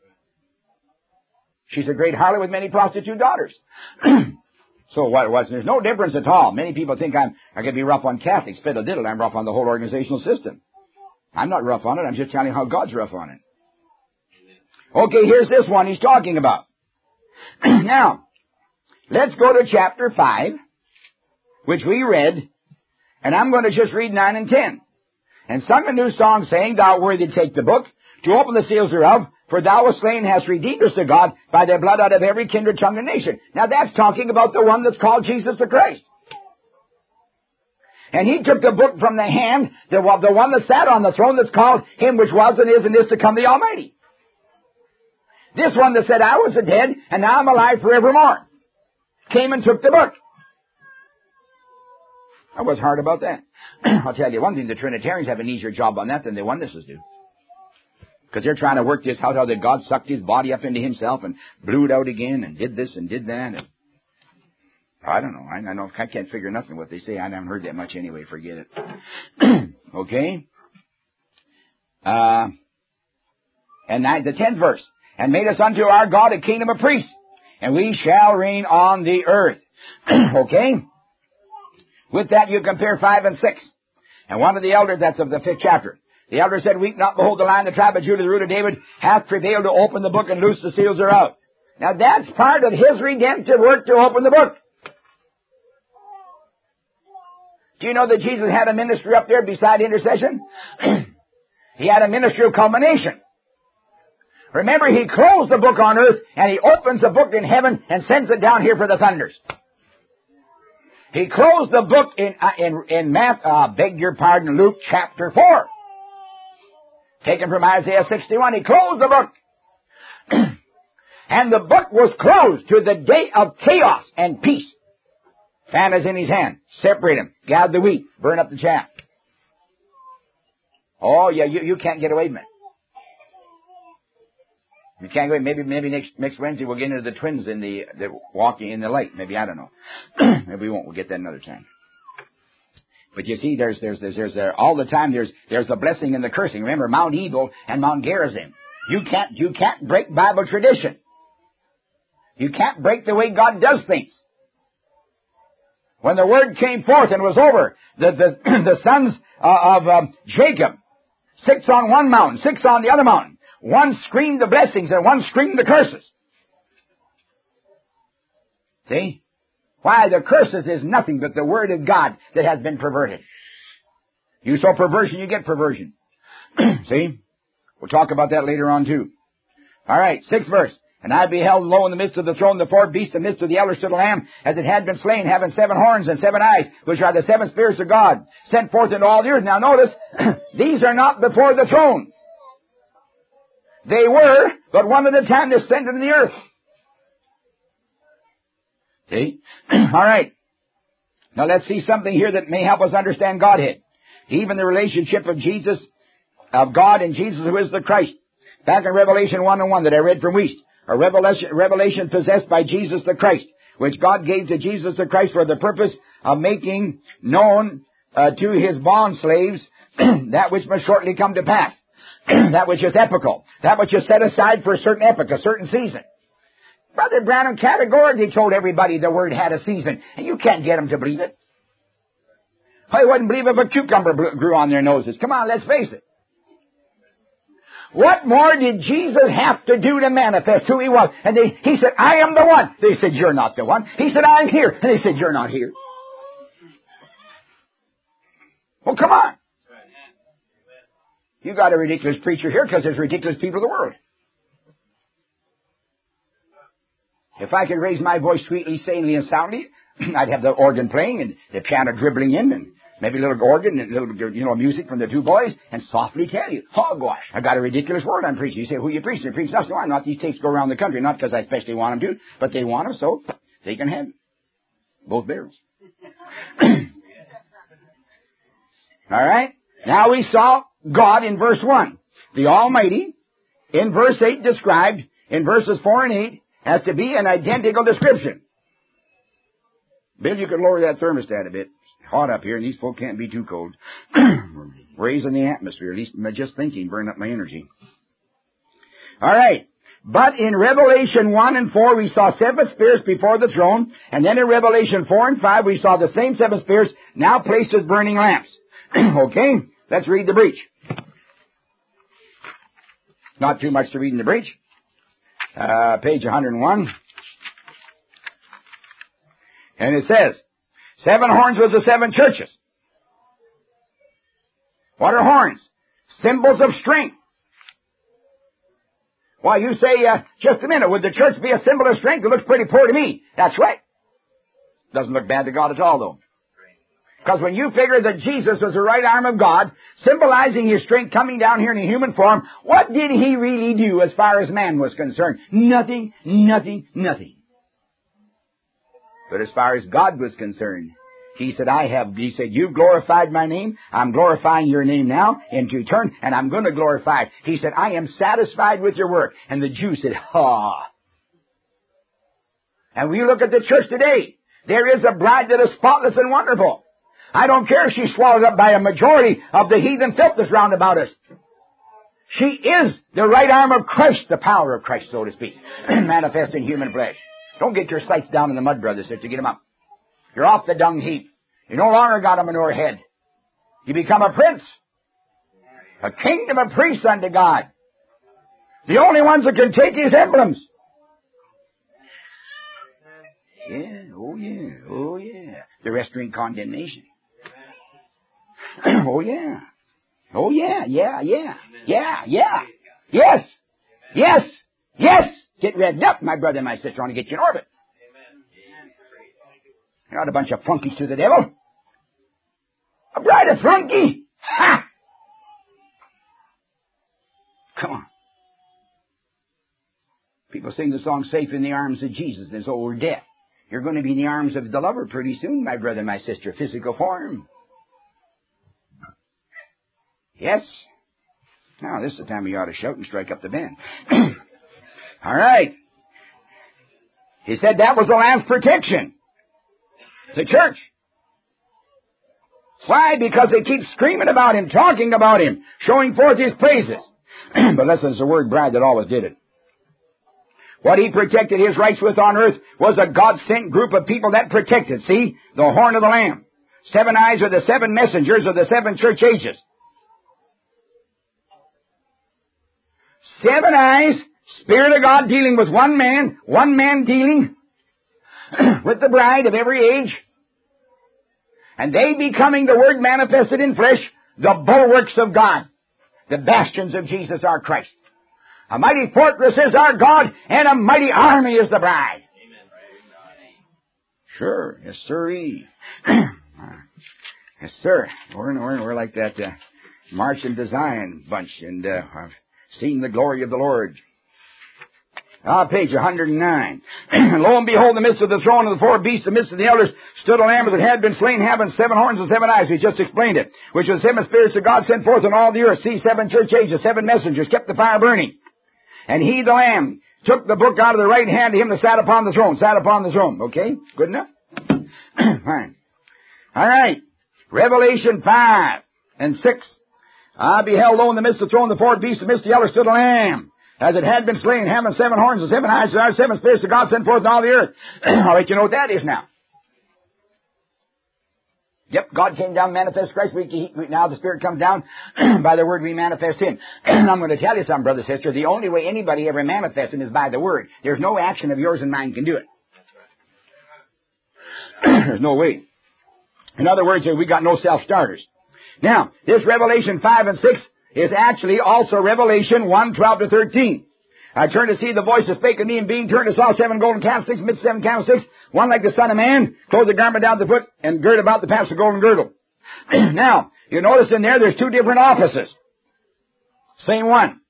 Speaker 2: She's a great harlot with many prostitute daughters. So what it was, there's no difference at all. Many people think I'm, I can be rough on Catholics. Fiddle diddle, I'm rough on the whole organizational system. I'm not rough on it, I'm just telling you how God's rough on it. Okay, here's this one he's talking about. Now, let's go to chapter five, which we read, and I'm going to just read nine and ten. And sung a new song, saying, Thou art worthy to take the book, to open the seals thereof, for thou wast slain, hast redeemed us to God by thy blood out of every kindred, tongue, and nation. Now that's talking about the one that's called Jesus the Christ. And He took the book from the hand, the, the one that sat on the throne that's called Him which was and is and is to come, the Almighty. This one that said, I was a dead, and now I'm alive forevermore, came and took the book. Now what's hard about that? I'll tell you one thing, the Trinitarians have an easier job on that than the oneness do. Because they're trying to work this out, how that God sucked His body up into Himself and blew it out again and did this and did that. And I don't know. I, I know I can't figure nothing what they say. I haven't heard that much anyway. Forget it. Okay? Uh, and nine, the tenth verse. And made us unto our God a kingdom of priests, and we shall reign on the earth. Okay? With that you compare five and six. And one of the elders, that's of the fifth chapter, the elder said, Weep not, behold, the Lion of the tribe of Judah, the root of David, hath prevailed to open the book and loose the seals thereof. Now that's part of his redemptive work, to open the book. Do you know that Jesus had a ministry up there beside intercession? He had a ministry of culmination. Remember, he closed the book on earth, and he opens the book in heaven and sends it down here for the thunders. He closed the book in uh, in in Math, uh, beg your pardon, Luke chapter four. Taken from Isaiah sixty-one. He closed the book. And the book was closed to the day of chaos and peace. Fan is in his hand. Separate him. Gather the wheat. Burn up the chaff. Oh, yeah, you, you can't get away from it. You can't go away. Maybe, maybe next, next Wednesday we'll get into the twins in the, the walking in the light. Maybe, I don't know. Maybe we won't. We'll get that another time. But you see, there's, there's, there's, there's, uh, all the time there's, there's the blessing and the cursing. Remember, Mount Ebal and Mount Gerizim. You can't, you can't break Bible tradition. You can't break the way God does things. When the word came forth and was over, the, the, the sons uh, of um, Jacob, six on one mountain, six on the other mountain. One screamed the blessings and one screamed the curses. See? Why, the curses is nothing but the word of God that has been perverted. You sow perversion, you get perversion. See? We'll talk about that later on too. All right, sixth verse. And I beheld, lo, in the midst of the throne, the four beasts, in the midst of the elders stood a lamb, as it had been slain, having seven horns and seven eyes, which are the seven spirits of God, sent forth into all the earth. Now notice, these are not before the throne. They were, but one at a time descended in the earth. See? All right. Now let's see something here that may help us understand Godhead. Even the relationship of Jesus, of God and Jesus, who is the Christ. Back in Revelation one and one that I read from Wuest. A revelation, revelation possessed by Jesus the Christ, which God gave to Jesus the Christ for the purpose of making known uh, to his bond slaves that which must shortly come to pass. That which is epical. That which is set aside for a certain epoch, a certain season. Brother Branham categorically told everybody the word had a season, and you can't get them to believe it. I wouldn't believe if a cucumber grew on their noses. Come on, let's face it. What more did Jesus have to do to manifest who he was? And they, he said, I am the one. They said, you're not the one. He said, I'm here. And they said, you're not here. Well, come on. You got a ridiculous preacher here because there's ridiculous people in the world. If I could raise my voice sweetly, sanely, and soundly, I'd have the organ playing and the piano dribbling in and maybe a little organ and a little, you know, music from the two boys and softly tell you, oh gosh, I got a ridiculous word I'm preaching. You say, who you preaching? You preach nothing. Why not? These tapes go around the country, not because I especially want them to, but they want them, so they can have them. Both barrels. All right. Now we saw God in verse one. The Almighty, in verse eight, described in verses four and eight, has to be an identical description. Bill, you could lower that thermostat a bit. Hot up here, and these folk can't be too cold. Raising the atmosphere, at least just thinking, burn up my energy. All right. But in Revelation one and four, we saw seven spirits before the throne, and then in Revelation four and five, we saw the same seven spirits now placed as burning lamps. Okay? Let's read the breach. Not too much to read in the breach. Uh, page one hundred one. And it says, seven horns was the seven churches. What are horns? Symbols of strength. Why, you say, uh, just a minute, would the church be a symbol of strength? It looks pretty poor to me. That's right. Doesn't look bad to God at all, though. Because when you figure that Jesus was the right arm of God, symbolizing his strength coming down here in a human form, what did he really do as far as man was concerned? Nothing, nothing, nothing. But as far as God was concerned, he said, I have, he said, you've glorified my name. I'm glorifying your name now into return, and I'm going to glorify it. He said, I am satisfied with your work. And the Jews said, ha. And we look at the church today. There is a bride that is spotless and wonderful. I don't care if she's swallowed up by a majority of the heathen filth that's round about us. She is the right arm of Christ, the power of Christ, so to speak, manifest in human flesh. Don't get your sights down in the mud, brother, sister. Get them up. You're off the dung heap. You no longer got a manure head. You become a prince. A kingdom of priests unto God. The only ones that can take his emblems. Yeah, oh yeah, oh yeah. The rest drink condemnation. Oh yeah. Oh yeah, yeah, yeah, yeah, yeah. Yes, yes, yes. Get revved up, my brother and my sister. I want to get you in orbit. You're not a bunch of flunkies to the devil. A bride of flunky. Ha! Come on. People sing the song, Safe in the Arms of Jesus. There's over death. You're going to be in the arms of the lover pretty soon, my brother and my sister. Physical form. Yes. Now, this is the time you ought to shout and strike up the band. All right. He said that was the Lamb's protection. The church. Why? Because they keep screaming about him, talking about him, showing forth his praises. But listen, it's the word bride that always did it. What he protected his rights with on earth was a God-sent group of people that protected, see, the horn of the Lamb. Seven eyes are the seven messengers of the seven church ages. Seven eyes, Spirit of God dealing with one man, one man dealing with the bride of every age. And they becoming the Word manifested in flesh, the bulwarks of God, the bastions of Jesus our Christ. A mighty fortress is our God, and a mighty army is the bride. Amen. Sure, yes, sirree. Yes, sir. We're, we're, we're like that uh, March into Zion bunch, and uh, I've seen the glory of the Lord. Ah, page one hundred nine. And lo and behold, in the midst of the throne of the four beasts, in the midst of the elders, stood a lamb that had been slain, having seven horns and seven eyes. We just explained it. Which was seven spirits of God sent forth on all the earth. See, seven church ages, seven messengers, kept the fire burning. And he, the Lamb, took the book out of the right hand of him that sat upon the throne. Sat upon the throne. Okay? Good enough? Fine. All right. Revelation five and six. I beheld, lo, in the midst of the throne, the four beasts, in the midst of the elders, stood a lamb, as it had been slain, having seven horns and seven eyes, and our seven spirits of God sent forth in all the earth. I'll let you know what that is now. Yep, God came down, manifest Christ. We, he, now the Spirit comes down. By the Word we manifest Him. And I'm going to tell you something, brother, sister. The only way anybody ever manifests Him is by the Word. There's no action of yours and mine can do it. There's no way. In other words, we got no self-starters. Now, this Revelation five and six is actually also Revelation one, twelve to thirteen. I turned to see the voice that spake of me, and being turned, I saw seven golden candlesticks, amidst seven candlesticks, one like the Son of Man, clothed the garment down to the foot, and girt about the paps of golden girdle. Now, you notice in there, there's two different offices. Same one.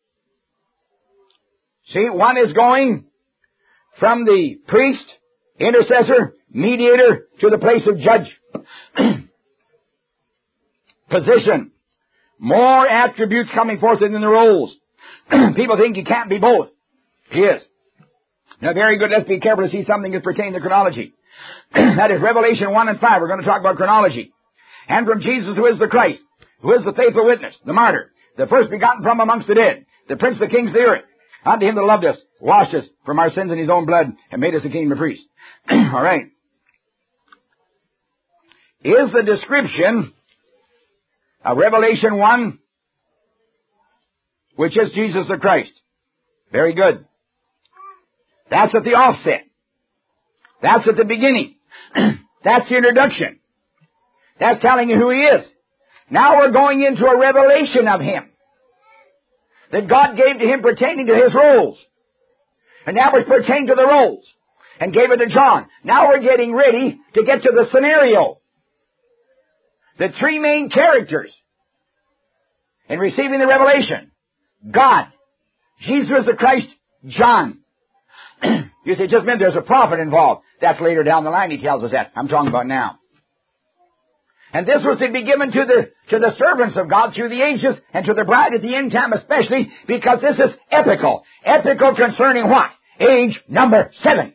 Speaker 2: See, one is going from the priest, intercessor, mediator, to the place of judge. Position. More attributes coming forth than the roles. People think you can't be both. He is. Now, very good. Let's be careful to see something that pertains to chronology. That is Revelation one and five. We're going to talk about chronology. And from Jesus, who is the Christ, who is the faithful witness, the martyr, the first begotten from amongst the dead, the prince of the kings of the earth, unto him that loved us, washed us from our sins in his own blood, and made us a kingdom of priests. All right. Is the description of Revelation one, which is Jesus the Christ. Very good. That's at the offset. That's at the beginning. That's the introduction. That's telling you who He is. Now we're going into a revelation of Him that God gave to Him pertaining to His roles. And that was pertaining to the roles. And gave it to John. Now we're getting ready to get to the scenario. The three main characters in receiving the revelation. God, Jesus the Christ, John. You say, just meant there's a prophet involved. That's later down the line, he tells us that. I'm talking about now. And this was to be given to the, to the servants of God through the ages, and to the bride at the end time especially, because this is epical. Epical concerning what? Age number seven.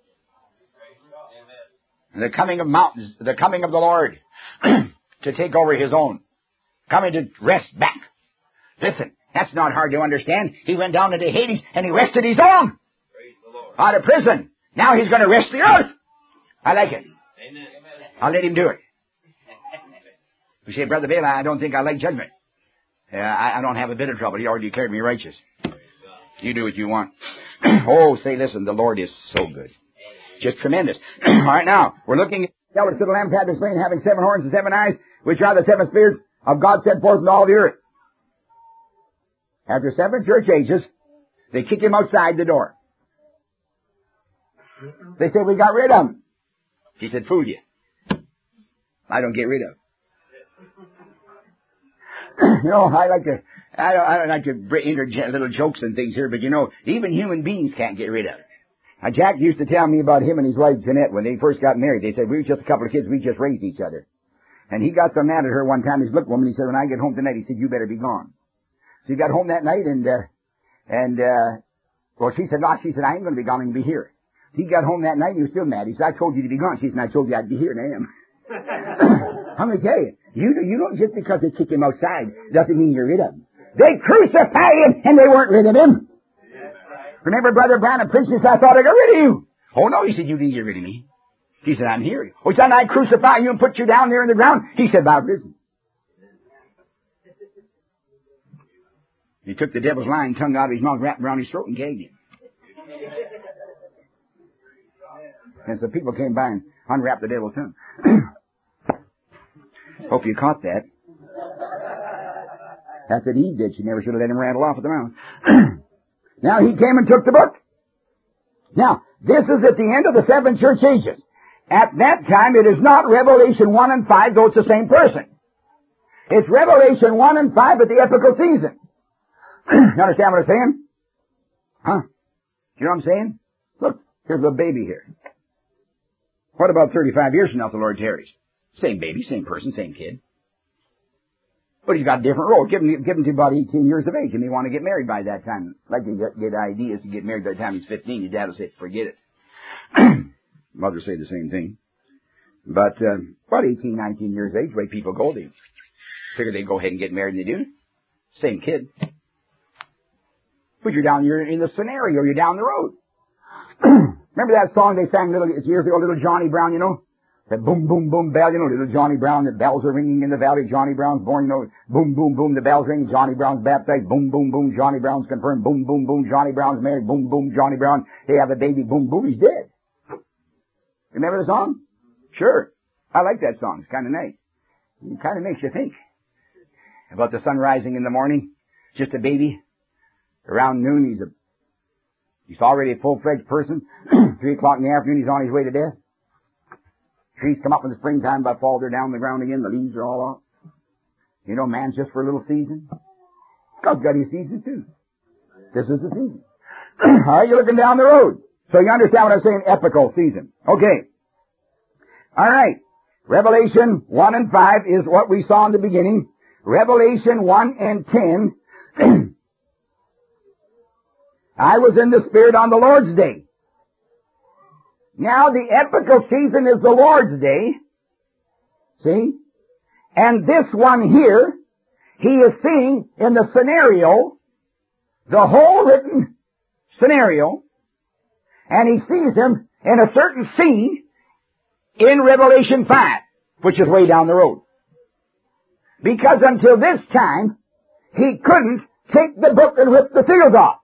Speaker 2: The coming of mountains, the coming of the Lord to take over His own. Coming to rest back. Listen, that's not hard to understand. He went down into Hades and He rested His own. Out of prison. Now He's going to rest the earth. I like it. I'll let Him do it. You say, Brother Bailey, I don't think I like judgment. Uh, I, I don't have a bit of trouble. He already declared me righteous. You do what you want. Oh, say, listen, the Lord is so good. Just tremendous. All right, now, we're looking at the elders of the Lamb had been slain, having seven horns and seven eyes, which are the seven spirits of God sent forth into all the earth. After seven church ages, they kick Him outside the door. They say, we got rid of Him. He said, fool you. I don't get rid of Him. You know, I like to, I don't, I don't like to interject little jokes and things here, but you know, even human beings can't get rid of it. Now, Jack used to tell me about him and his wife Jeanette when they first got married. They said, we were just a couple of kids, we just raised each other. And he got so mad at her one time, his look woman, he said, when I get home tonight, he said, you better be gone. So he got home that night and, uh, and, uh, well, she said, no, she said, I ain't going to be gone, I'm going to be here. So he got home that night and he was still mad. He said, I told you to be gone. She said, I told you I'd be here and I am. I'm going to tell you, you, you don't just because they kick Him outside doesn't mean you're rid of Him. They crucified Him and they weren't rid of Him. Remember Brother Branham preached this, I thought I got rid of you. Oh no, he said, you didn't get rid of me. He said, I'm here. Oh, son, I crucify you and put you down there in the ground. He said, I've risen. He took the devil's lying tongue out of his mouth, wrapped around his throat and gagged him. And so people came by and unwrapped the devil's tongue. Hope you caught that. That's what Eve did. She never should have let him rattle off at the mouth. Now he came and took the book. Now, this is at the end of the seven church ages. At that time, it is not Revelation one and five, though it's the same person. It's Revelation one and five at the epochal season. You understand what I'm saying? Huh? You know what I'm saying? Look, here's a baby here. What about thirty-five years from now if the Lord tarries? Same baby, same person, same kid. But he's got a different role. Give him, give him to about eighteen years of age. He may want to get married by that time. Like to get, get ideas to get married by the time he's fifteen. Your dad will say, forget it. Mother say the same thing. But, uh, about eighteen, nineteen years of age, the way people go, they figure they go ahead and get married and they do. Same kid. But you're down, you're in the scenario, you're down the road. Remember that song they sang little, years ago, Little Johnny Brown, you know? That boom, boom, boom bell, you know, little Johnny Brown, the bells are ringing in the valley, Johnny Brown's born, you know, boom, boom, boom, the bells ring, Johnny Brown's baptized, boom, boom, boom, Johnny Brown's confirmed, boom, boom, boom, Johnny Brown's married, boom, boom, Johnny Brown, they have a baby, boom, boom, he's dead. Remember the song? Sure. I like that song. It's kind of nice. It kind of makes you think about the sun rising in the morning, just a baby. Around noon, he's a, he's already a full-fledged person. Three o'clock in the afternoon, he's on his way to death. Trees come up in the springtime, by fall they're down on the ground again. The leaves are all off. You know, man's just for a little season. God's got his season too. This is the season. All right, you're looking down the road. So you understand what I'm saying? Epochal season. Okay. All right. Revelation one and five is what we saw in the beginning. Revelation one and ten. I was in the Spirit on the Lord's day. Now the epochal season is the Lord's day. See? And this one here, he is seeing in the scenario, the whole written scenario, and he sees him in a certain scene in Revelation five, which is way down the road. Because until this time, he couldn't take the book and rip the seals off.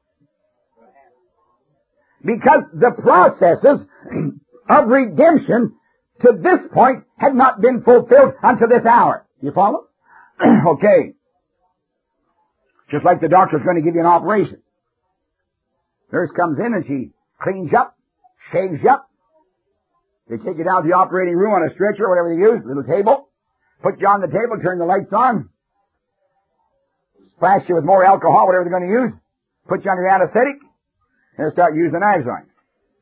Speaker 2: Because the processes of redemption to this point had not been fulfilled unto this hour. You follow? Okay. Just like the doctor's going to give you an operation. Nurse comes in and she cleans you up, shaves you up. They take you down to the operating room on a stretcher or whatever they use, little table. Put you on the table, turn the lights on. Splash you with more alcohol, whatever they're going to use. Put you under anesthetic. And start using the knives on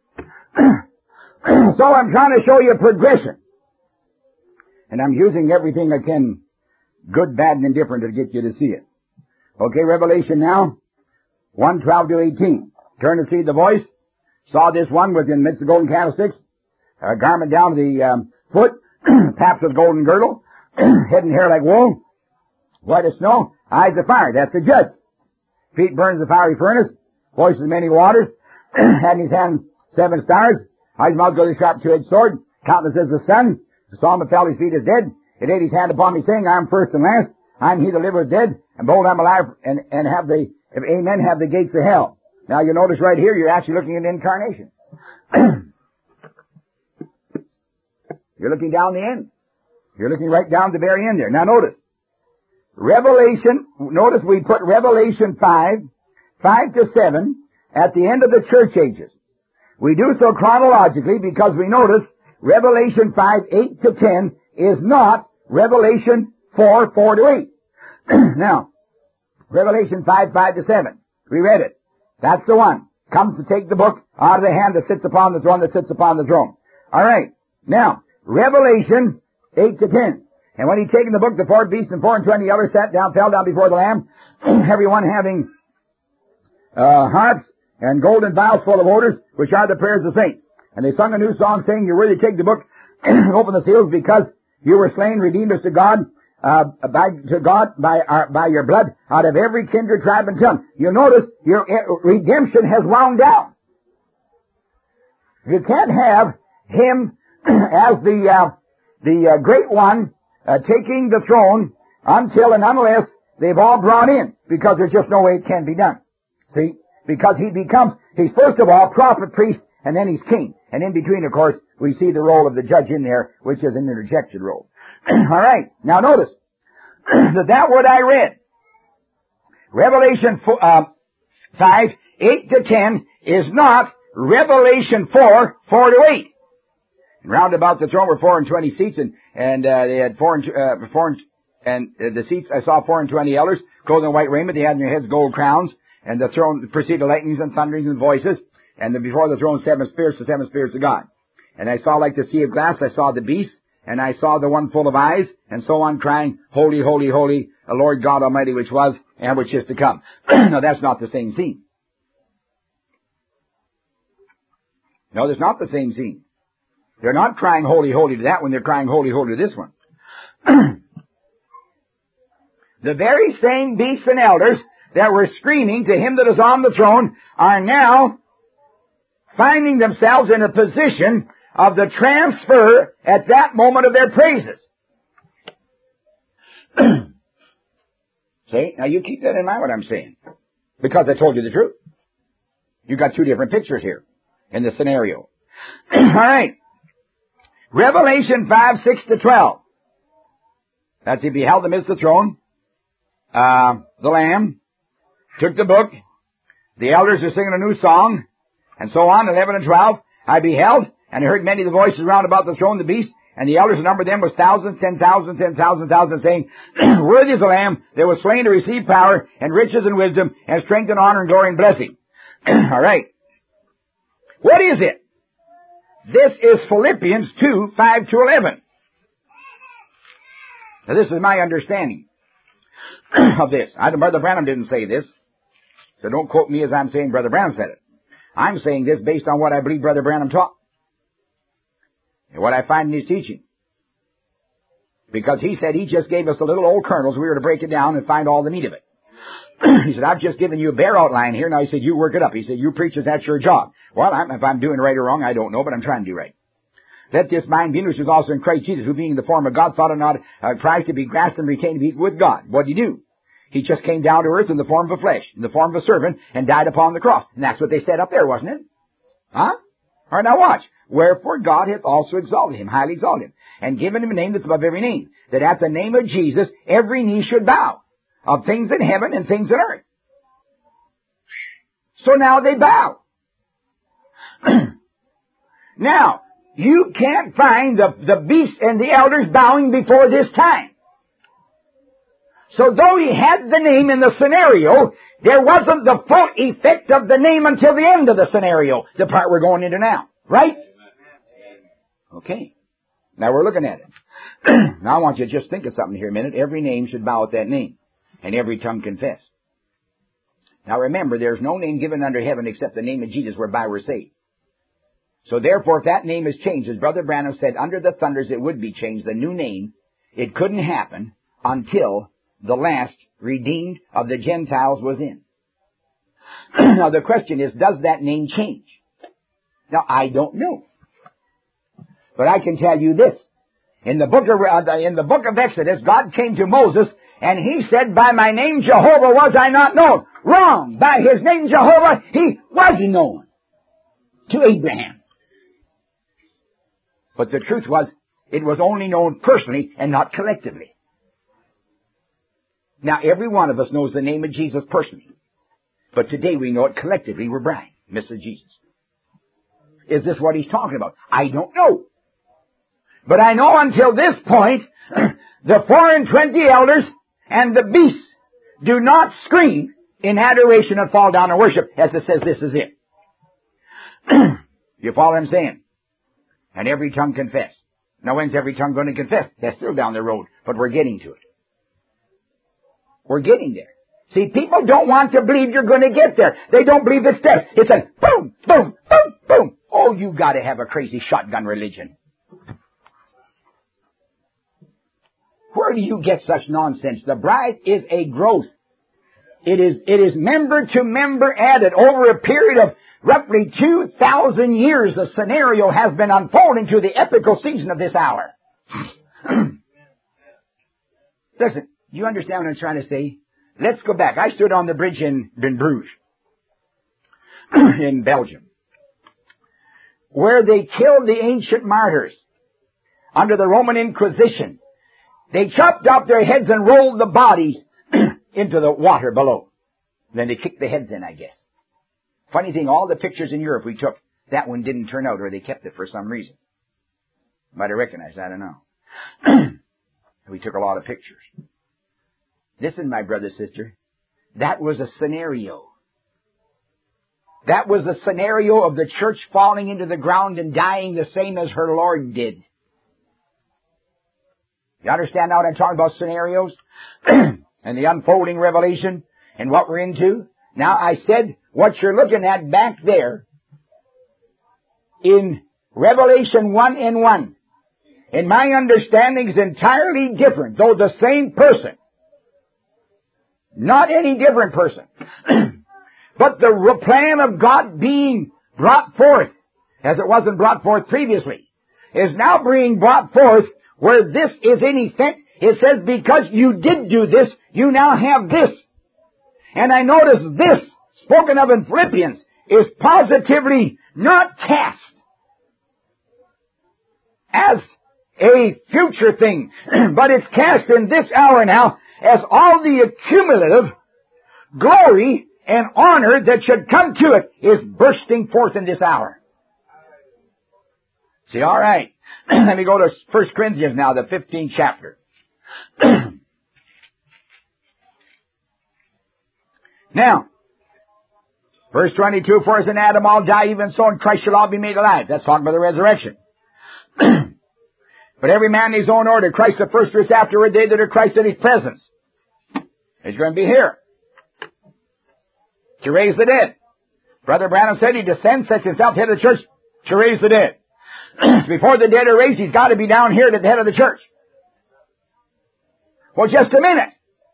Speaker 2: you. So I'm trying to show you a progression. And I'm using everything I can, good, bad, and indifferent, to get you to see it. Okay, Revelation now, one, twelve to eighteen. Turn to see the voice. Saw this one within the midst of golden candlesticks. A garment down to the um, foot, paps with golden girdle, head and hair like wool, white as snow, eyes of fire. That's the judge. Feet burns the fiery furnace, voices many waters, had in his hand seven stars, Eyes, mouth, goes a sharp two-edged sword. Countenance as the sun. Saw him that fell at his feet is dead. He laid his hand upon me, saying, I am first and last. I am he that liveth dead. And behold, I am alive, and, and have the, if amen, have the gates of hell. Now you notice right here, you're actually looking at incarnation. You're looking down the end. You're looking right down the very end there. Now notice. Revelation, notice we put Revelation five, five to seven at the end of the church ages. We do so chronologically because we notice Revelation five, eight to ten is not Revelation four, four to eight. Now, Revelation five, five to seven. We read it. That's the one. Comes to take the book out of the hand that sits upon the throne that sits upon the throne. Alright. Now, Revelation eight to ten. And when he'd taken the book, the four beasts and four and twenty elders sat down, fell down before the Lamb, everyone having uh, harps and golden vials full of odors, which are the prayers of saints. And they sung a new song, saying, You're worthy to take the book and open the seals, because you were slain, redeemed us to God, uh, by, to God by our, by your blood, out of every kindred, tribe, and tongue. You'll notice your redemption has wound down. You can't have him as the, uh, the uh, great one, uh, taking the throne until and unless they've all brought in, because there's just no way it can be done. See? Because he becomes, he's first of all prophet, priest, and then he's king. And in between, of course, we see the role of the judge in there, which is an interjected role. All right. Now notice that that what I read, Revelation four, uh, five, eight to ten, is not Revelation four, four to eight. And round about the throne were four and twenty seats, and and uh, they had four and uh, four and, and uh, the seats. I saw four and twenty elders, clothed in white raiment. They had in their heads gold crowns, and the throne proceeded lightnings and thunderings and voices. And the, before the throne, seven spirits, the seven spirits of God. And I saw like the sea of glass, I saw the beast, and I saw the one full of eyes, and so on, crying, Holy, holy, holy, the Lord God Almighty, which was, and which is to come. No, that's not the same scene. No, that's not the same scene. They're not crying, Holy, holy to that one, they're crying, Holy, holy to this one. The very same beasts and elders that were screaming to him that is on the throne are now finding themselves in a position of the transfer at that moment of their praises. See? Now you keep that in mind what I'm saying. Because I told you the truth. You got two different pictures here in the scenario. Alright. Revelation five, six to twelve. That's he beheld the midst of the throne, uh, the Lamb, took the book, the elders are singing a new song, and so on, eleven and twelve. I beheld, and I heard many of the voices round about the throne, the beast, and the elders, the number of them was thousands, ten thousands, ten thousand, thousand, saying, Worthy is the Lamb that was slain to receive power, and riches, and wisdom, and strength, and honor, and glory, and blessing. All right. What is it? This is Philippians two, five to eleven. Now this is my understanding of this. I, Brother Branham didn't say this, so don't quote me as I'm saying Brother Branham said it. I'm saying this based on what I believe Brother Branham taught. And what I find in his teaching. Because he said he just gave us a little old kernels. We were to break it down and find all the meat of it. He said, I've just given you a bare outline here. Now he said, you work it up. He said, you preachers, that's your job. Well, I'm, if I'm doing right or wrong, I don't know, but I'm trying to do right. Let this mind be in which was also in Christ Jesus, who being in the form of God, thought it not uh, prize to be grasped and retained to be equal with God. What did he do? He just came down to earth in the form of a flesh, in the form of a servant, and died upon the cross. And that's what they said up there, wasn't it? Huh? All right, now watch. Wherefore God hath also exalted him, highly exalted him, and given him a name that's above every name, that at the name of Jesus every knee should bow, of things in heaven and things in earth. So now they bow. Now, you can't find the, the beasts and the elders bowing before this time. So though he had the name in the scenario, there wasn't the full effect of the name until the end of the scenario, the part we're going into now. Right? Okay. Now we're looking at it. Now I want you to just think of something here a minute. Every name should bow at that name, and every tongue confess. Now remember, there's no name given under heaven except the name of Jesus whereby we're saved. So therefore, if that name is changed, as Brother Branham said, under the thunders it would be changed, the new name, it couldn't happen until the last redeemed of the Gentiles was in. Now the question is, does that name change? Now I don't know. But I can tell you this. In the book of, uh, in the book of Exodus, God came to Moses and he said, by my name Jehovah was I not known. Wrong. By his name Jehovah, he was known to Abraham. But the truth was, it was only known personally and not collectively. Now, every one of us knows the name of Jesus personally. But today we know it collectively. We're Brian, Missus Jesus. Is this what he's talking about? I don't know. But I know until this point, the four and twenty elders and the beasts do not scream in adoration and fall down and worship as it says this is it. You follow what I'm saying? And every tongue confess. Now when's every tongue going to confess? That's still down the road, but we're getting to it. We're getting there. See, people don't want to believe you're going to get there. They don't believe it's there. It's a boom, boom, boom, boom. Oh, you got to have a crazy shotgun religion. Where do you get such nonsense? The bride is a growth. It is, it is member to member added over a period of roughly two thousand years. The scenario has been unfolding to the epical season of this hour. Listen, do you understand what I'm trying to say? Let's go back. I stood on the bridge in, in Bruges, in Belgium, where they killed the ancient martyrs under the Roman Inquisition. They chopped off their heads and rolled the bodies into the water below. Then they kicked the heads in, I guess. Funny thing, all the pictures in Europe we took, that one didn't turn out, or they kept it for some reason. Might have recognized, I don't know. We took a lot of pictures. Listen, my brother, sister, that was a scenario. That was a scenario of the church falling into the ground and dying the same as her Lord did. You understand now what I'm talking about, scenarios? And the unfolding revelation and what we're into? Now, I said what you're looking at back there in Revelation one and one, in my understanding, is entirely different, though the same person. Not any different person. But the plan of God being brought forth, as it wasn't brought forth previously, is now being brought forth where this is in effect. It says, because you did do this, you now have this. And I notice this, spoken of in Philippians, is positively not cast as a future thing, but it's cast in this hour now as all the accumulative glory and honor that should come to it is bursting forth in this hour. See, all right. Let me go to First Corinthians now, the fifteenth chapter. Now, verse twenty-two, for as in Adam all die, even so in Christ shall all be made alive. That's talking about the resurrection. But every man in his own order, Christ the first fruits, afterward they that are Christ in his presence. He's going to be here to raise the dead. Brother Branham said he descends, sets himself head of the church to raise the dead. Before the dead are raised, he's got to be down here at the head of the church. Well, just a minute.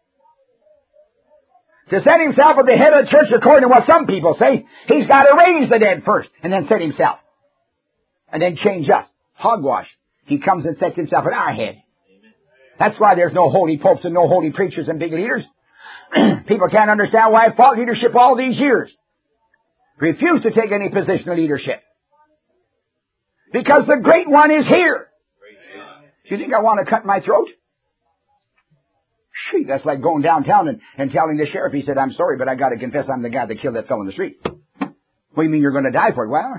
Speaker 2: To set himself at the head of the church, according to what some people say, he's got to raise the dead first, and then set himself. And then change us. Hogwash. He comes and sets himself at our head. That's why there's no holy popes and no holy preachers and big leaders. People can't understand why I fought leadership all these years. Refuse to take any position of leadership. Because the great one is here. Do you think I want to cut my throat? Shee, that's like going downtown and, and telling the sheriff, he said, I'm sorry, but I got to confess I'm the guy that killed that fellow in the street. What do you mean you're going to die for it? Well,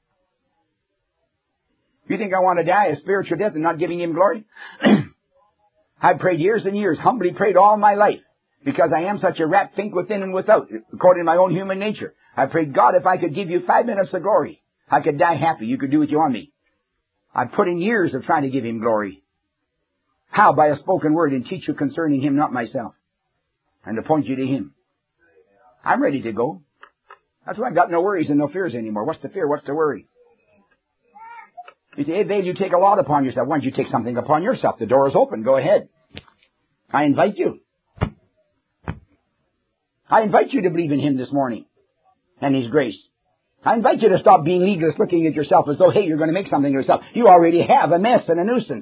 Speaker 2: you think I want to die a spiritual death and not giving him glory? I've prayed years and years, humbly prayed all my life, because I am such a rat, think within and without, according to my own human nature. I prayed, God, if I could give you five minutes of glory, I could die happy. You could do what you want me. I've put in years of trying to give him glory. How? By a spoken word, and teach you concerning him, not myself, and to point you to him. I'm ready to go. That's why I've got no worries and no fears anymore. What's the fear? What's the worry? You say, hey, babe, you take a lot upon yourself. Why don't you take something upon yourself? The door is open. Go ahead. I invite you. I invite you to believe in him this morning and his grace I invite you to stop being legalist, looking at yourself as though, hey, you're going to make something of yourself. You already have a mess and a nuisance.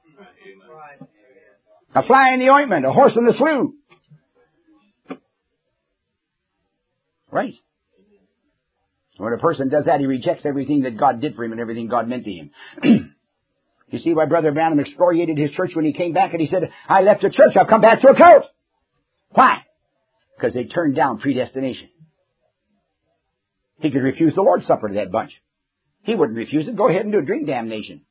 Speaker 2: A fly in the ointment, a horse in the slough. Right. When a person does that, he rejects everything that God did for him and everything God meant to him. You see why Brother Branham excoriated his church when he came back and he said, I left a church, I'll come back to a cult. Why? Because they turned down predestination. He could refuse the Lord's Supper to that bunch. He wouldn't refuse it. Go ahead and do it. Drink damnation.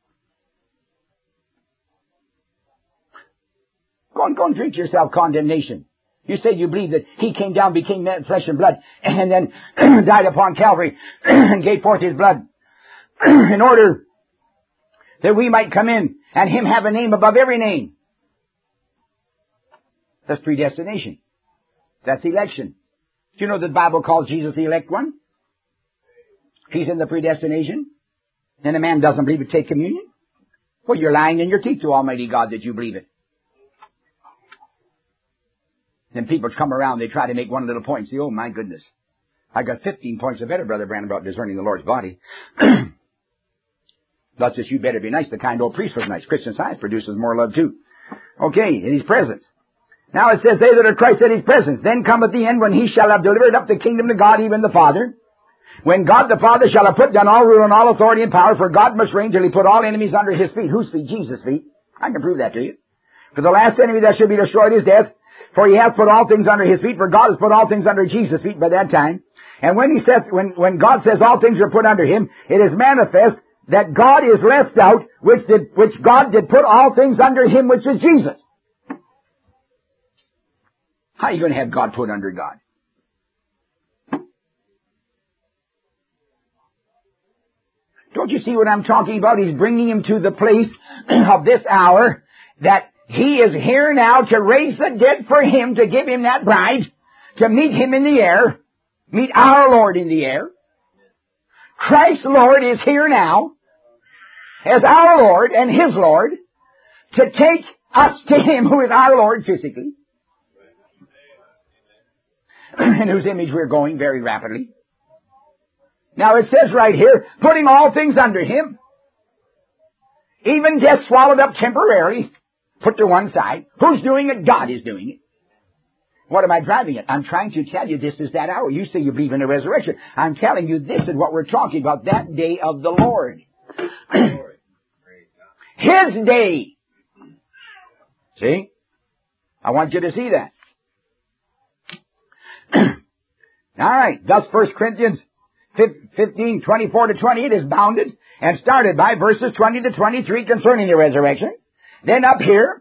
Speaker 2: Go and, go and drink yourself condemnation. You say you believe that He came down, became flesh and blood, and then died upon Calvary and gave forth His blood in order that we might come in and Him have a name above every name. That's predestination. That's election. Do you know the Bible calls Jesus the elect one? He's in the predestination. And a man doesn't believe it, take communion? Well, you're lying in your teeth to Almighty God that you believe it. Then people come around, they try to make one little point and say, oh my goodness, I got fifteen points of better, Brother Branham, about discerning the Lord's body. That's just, you better be nice. The kind old priest was nice. Christian Science produces more love too. Okay, in His presence. Now it says, they that are Christ at His presence. Then cometh the end when He shall have delivered up the kingdom to God, even the Father. When God the Father shall have put down all rule and all authority and power, for God must reign till He put all enemies under His feet. Whose feet? Jesus' feet. I can prove that to you. For the last enemy that should be destroyed is death. For He hath put all things under His feet, for God has put all things under Jesus' feet by that time. And when He says, when, when God says all things are put under Him, it is manifest that God is left out, which did, which God did put all things under Him, which is Jesus. How are you going to have God put under God? Don't you see what I'm talking about? He's bringing him to the place of this hour that He is here now to raise the dead for Him, to give Him that bride, to meet Him in the air, meet our Lord in the air. Christ Lord is here now as our Lord and His Lord to take us to Him who is our Lord physically, in whose image we're going very rapidly. Now it says right here, putting all things under Him, even death swallowed up temporarily, put to one side. Who's doing it? God is doing it. What am I driving at? I'm trying to tell you this is that hour. You say you believe in the resurrection. I'm telling you this is what we're talking about, that day of the Lord. His day. See? I want you to see that. All right. Thus First Corinthians fifteen, twenty-four to twenty-eight is bounded and started by verses twenty to twenty-three concerning the resurrection. Then up here,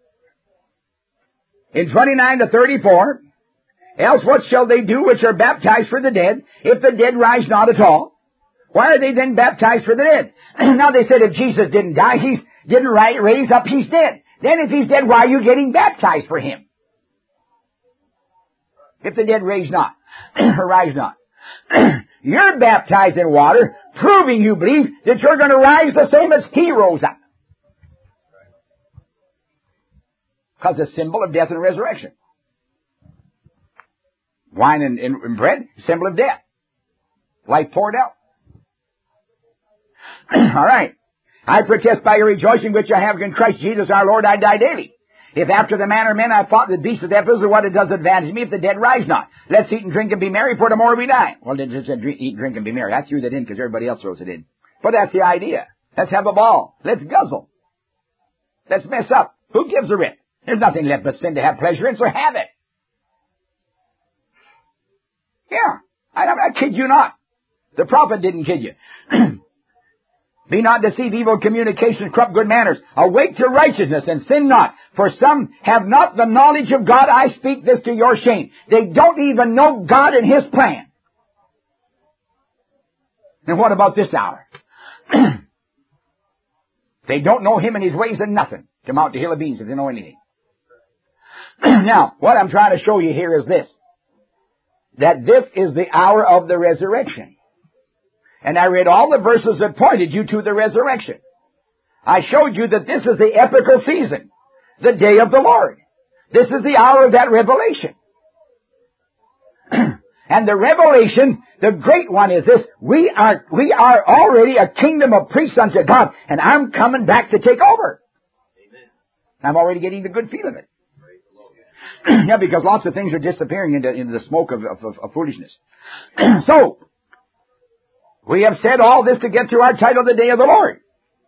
Speaker 2: in twenty-nine to thirty-four, else what shall they do which are baptized for the dead, if the dead rise not at all? Why are they then baptized for the dead? Now they said if Jesus didn't die, He didn't raise up, He's dead. Then if He's dead, why are you getting baptized for Him? If the dead raise not, or rise not. You're baptized in water, proving you believe that you're going to rise the same as He rose up. Because the symbol of death and resurrection. Wine and, and, and bread, symbol of death. Life poured out. All right. I protest by your rejoicing which I have in Christ Jesus our Lord, I die daily. If after the manner of men I fought the beasts of Ephesus, what it does advantage me if the dead rise not? Let's eat and drink and be merry, for tomorrow we die. Well, it said eat, drink, and be merry. I threw that in because everybody else throws it in. But that's the idea. Let's have a ball. Let's guzzle. Let's mess up. Who gives a rip? There's nothing left but sin to have pleasure in, so have it. Yeah. I, I kid you not. The prophet didn't kid you. Be not deceived, evil communications, corrupt good manners. Awake to righteousness and sin not. For some have not the knowledge of God. I speak this to your shame. They don't even know God and His plan. And what about this hour? They don't know Him and His ways and nothing to Mount the Hill of Beans if they know anything. Now, what I'm trying to show you here is this. That this is the hour of the resurrection. And I read all the verses that pointed you to the resurrection. I showed you that this is the epical season, the day of the Lord. This is the hour of that revelation. And the revelation, the great one is this: we are we are already a kingdom of priests unto God, and I'm coming back to take over. Amen. I'm already getting the good feel of it. Yeah, because lots of things are disappearing into, into the smoke of, of, of foolishness. So, we have said all this to get to our title, The Day of the Lord.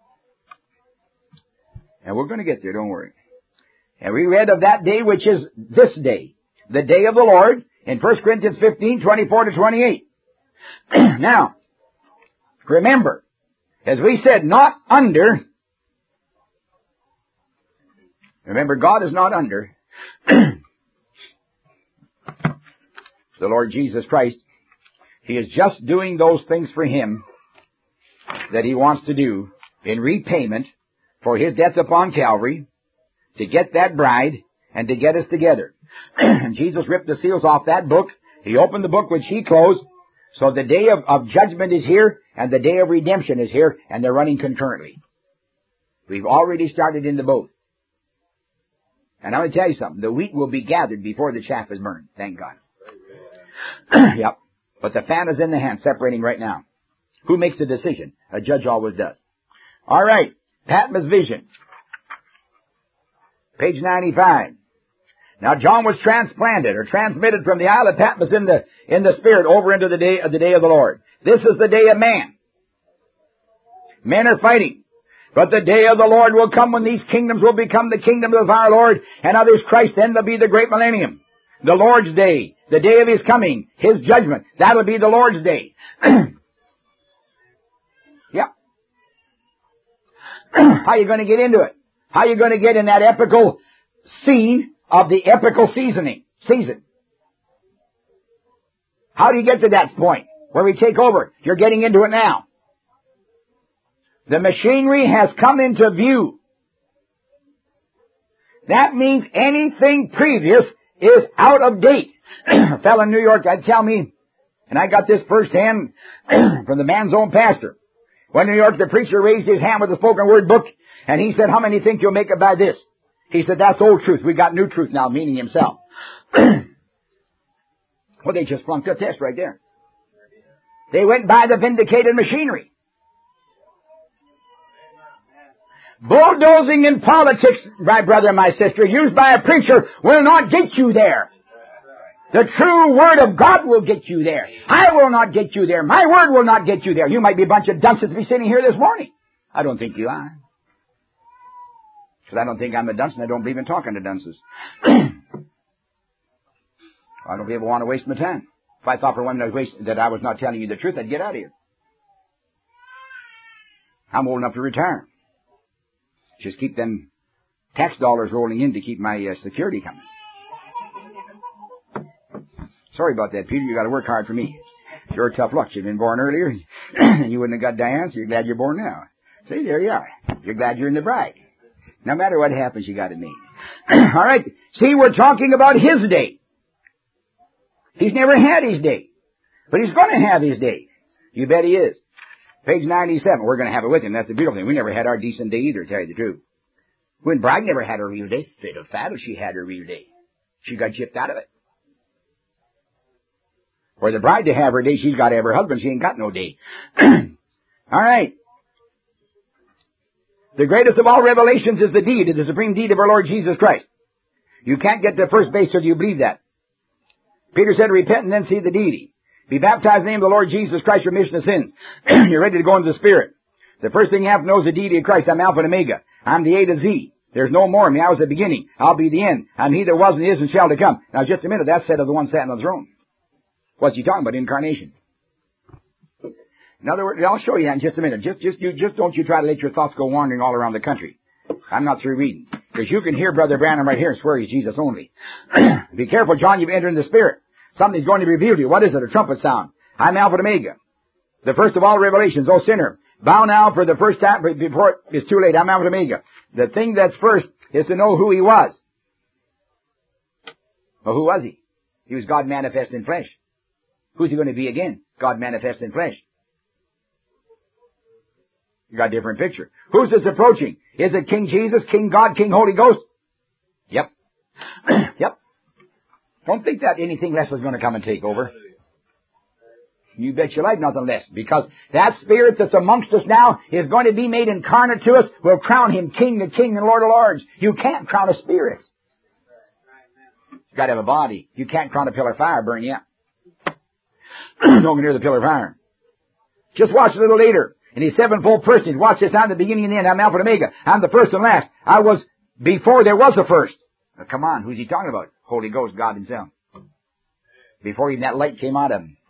Speaker 2: And we're going to get there, don't worry. And we read of that day, which is this day, the day of the Lord, in First Corinthians fifteen, twenty-four to twenty-eight. Now, remember, as we said, not under. Remember, God is not under the Lord Jesus Christ. He is just doing those things for Him that He wants to do in repayment for His death upon Calvary, to get that bride and to get us together. And Jesus ripped the seals off that book. He opened the book which He closed. So the day of, of judgment is here, and the day of redemption is here, and they're running concurrently. We've already started into both. And I'm going to tell you something. The wheat will be gathered before the chaff is burned. Thank God. Yep. But the fan is in the hand, separating right now. Who makes the decision? A judge always does. All right. Patmos vision. Page ninety-five. Now John was transplanted or transmitted from the Isle of Patmos in the, in the Spirit over into the day of the day of the Lord. This is the day of man. Men are fighting. But the day of the Lord will come when these kingdoms will become the kingdom of our Lord and of His Christ. Then there'll be the great millennium. The Lord's day. The day of His coming. His judgment. That'll be the Lord's day. Yeah. How are you going to get into it? How are you going to get in that epical scene of the epical seasoning, season? How do you get to that point where we take over? You're getting into it now. The machinery has come into view. That means anything previous is out of date. A fellow in New York, I'd tell me, and I got this firsthand from the man's own pastor. When in New York, the preacher raised his hand with a spoken word book, and he said, how many think you'll make it by this? He said, that's old truth. We got new truth now, meaning himself. Well, they just flunked a test right there. They went by the vindicated machinery. Bulldozing in politics, my brother and my sister, used by a preacher, will not get you there. The true Word of God will get you there. I will not get you there. My Word will not get you there. You might be a bunch of dunces to be sitting here this morning. I don't think you are. Because I don't think I'm a dunce, and I don't believe in talking to dunces. I don't ever want to waste my time. If I thought for one minute that I was not telling you the truth, I'd get out of here. I'm old enough to retire. Just keep them tax dollars rolling in to keep my uh, security coming. Sorry about that, Peter. You got to work hard for me. Sure, tough luck. You've been born earlier, and you wouldn't have got Diane, so you're glad you're born now. See, there you are. You're glad you're in the bride. No matter what happens, you got it made. All right. See, we're talking about His day. He's never had His day, but He's going to have His day. You bet He is. Page ninety-seven. We're going to have it with Him. That's the beautiful thing. We never had our decent day either, to tell you the truth. When Bride never had her real day. Fit of fat if she had her real day. She got chipped out of it. For the bride to have her day, she's got to have her husband. She ain't got no day. All right. The greatest of all revelations is the deed, the supreme deed of our Lord Jesus Christ. You can't get to first base till you believe that. Peter said, repent and then see the deity. Be baptized in the name of the Lord Jesus Christ, remission of sins. You're ready to go into the Spirit. The first thing you have to know is the deity of Christ. I'm Alpha and Omega. I'm the A to Z. There's no more of me. I was the beginning. I'll be the end. I'm He that was and is and shall to come. Now, just a minute. That's said of the one sat on the throne. What's he talking about? Incarnation. In other words, I'll show you that in just a minute. Just, just, you, just don't you try to let your thoughts go wandering all around the country. I'm not through reading. Because you can hear Brother Branham right here and swear He's Jesus only. Be careful, John. You've entered in the Spirit. Something's going to be revealed to you. What is it? A trumpet sound. I'm Alpha and Omega. The first of all revelations. O sinner, bow now for the first time before it's too late. I'm Alpha and Omega. The thing that's first is to know who He was. Well, who was He? He was God manifest in flesh. Who's He going to be again? God manifest in flesh. You got a different picture. Who's this approaching? Is it King Jesus, King God, King Holy Ghost? Yep. Yep. Don't think that anything less is going to come and take over. You bet your life nothing less. Because that Spirit that's amongst us now is going to be made incarnate to us. We'll crown Him King of Kings and Lord of Lords. You can't crown a spirit. You've got to have a body. You can't crown a pillar of fire, burn you up. Don't go near the pillar of fire. Just watch a little later. In His sevenfold persons, watch this. I'm the beginning and the end. I'm Alpha and Omega. I'm the first and last. I was before there was a first. Now, come on, who's He talking about? Holy Ghost, God Himself. Before even that light came out of Him.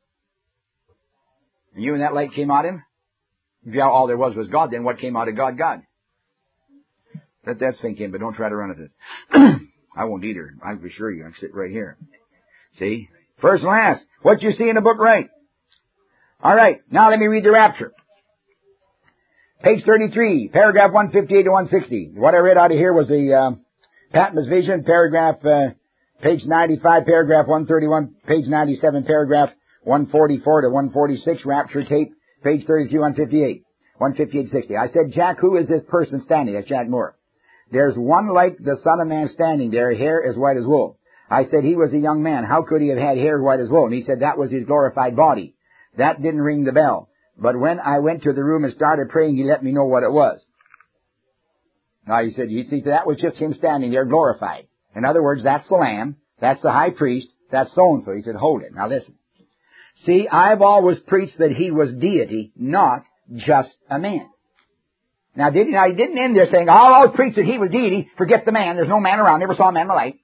Speaker 2: And you and that light came out of Him? If all there was was God, then what came out of God? God. Let that sink in, but don't try to run at it. I won't either. I can assure you. I can sit right here. See? First and last. What you see in the book, right? All right. Now let me read the rapture. Page thirty-three, paragraph one fifty-eight to one sixty. What I read out of here was the uh, Patmos Vision, paragraph, uh, page ninety-five, paragraph one thirty-one, page ninety-seven, paragraph one forty-four to one forty-six, rapture tape, page thirty-three, one fifty-eight, one fifty-eight, sixty. I said, Jack, who is this person standing? That's Jack Moore. There's one like the Son of Man standing there, hair as white as wool. I said, he was a young man. How could he have had hair white as wool? And he said, that was his glorified body. That didn't ring the bell. But when I went to the room and started praying, he let me know what it was. Now he said, you see, that was just him standing there glorified. In other words, that's the Lamb, that's the high priest, that's so-and-so. He said, hold it. Now listen. See, I've always preached that he was deity, not just a man. Now, did, now he didn't end there saying, I'll always preach that he was deity, forget the man, there's no man around, never saw a man in my life.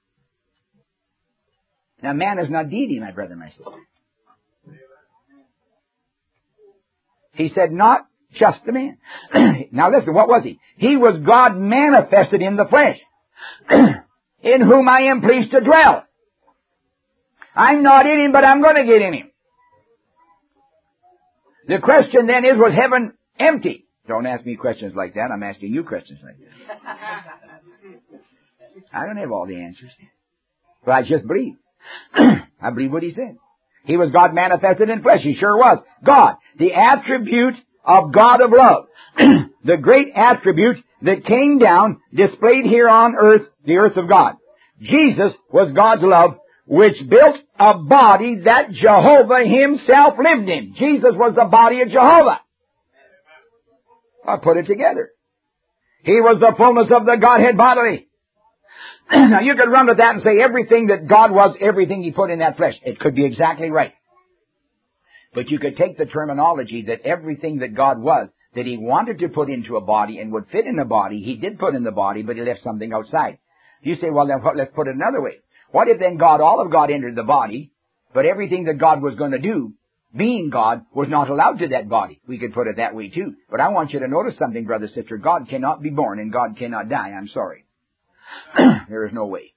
Speaker 2: Now, man is not deity, my brother and my sister. He said, not just a man. Now listen, what was he? He was God manifested in the flesh, in whom I am pleased to dwell. I'm not in him, but I'm going to get in him. The question then is, was heaven empty? Don't ask me questions like that. I'm asking you questions like that. I don't have all the answers. But I just believe. I believe what he said. He was God manifested in flesh. He sure was. God, the attribute of God of love. The great attribute that came down, displayed here on earth, the earth of God. Jesus was God's love, which built a body that Jehovah Himself lived in. Jesus was the body of Jehovah. I put it together. He was the fullness of the Godhead bodily. Now you could run with that and say everything that God was, everything He put in that flesh. It could be exactly right. But you could take the terminology that everything that God was, that He wanted to put into a body and would fit in a body, He did put in the body, but He left something outside. You say, well, then let's put it another way. What if then God, all of God entered the body, but everything that God was going to do, being God, was not allowed to that body? We could put it that way too. But I want you to notice something, brother, sister. God cannot be born and God cannot die. I'm sorry. There is no way.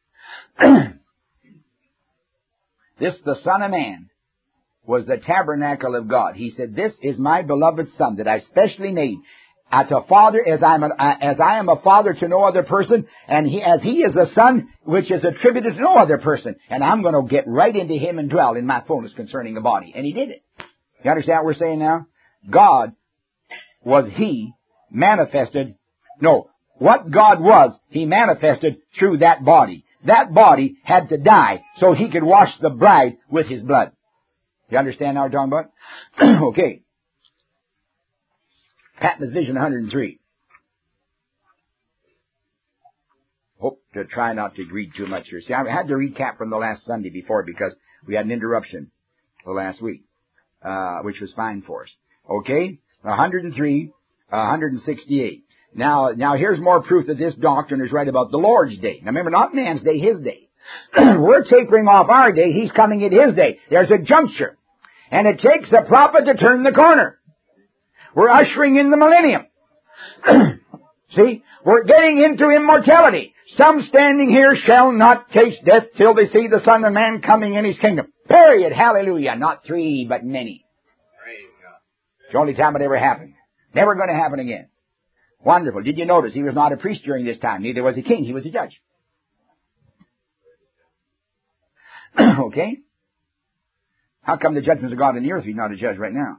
Speaker 2: This, the Son of Man, was the tabernacle of God. He said, this is my beloved Son that I specially made. As a father, as I am a, as I am a father to no other person, and he, as he is a son, which is attributed to no other person. And I'm going to get right into him and dwell in my fullness concerning the body. And he did it. You understand what we're saying now? God was he manifested, no, what God was, he manifested through that body. That body had to die so he could wash the bride with his blood. You understand now what we're talking about? Okay. Patmos Vision one hundred three. Hope to try not to read too much here. See, I had to recap from the last Sunday before because we had an interruption the last week, uh, which was fine for us. Okay? one hundred three, one hundred sixty-eight. Now, now here's more proof that this doctrine is right about the Lord's day. Now remember, not man's day, His day. We're tapering off our day. He's coming in His day. There's a juncture. And it takes a prophet to turn the corner. We're ushering in the millennium. See, we're getting into immortality. Some standing here shall not taste death till they see the Son of Man coming in His kingdom. Period. Hallelujah. Not three, but many. It's the only time it ever happened. Never going to happen again. Wonderful. Did you notice He was not a priest during this time? Neither was a king. He was a judge. Okay? How come the judgments of God in the earth if He's not a judge right now?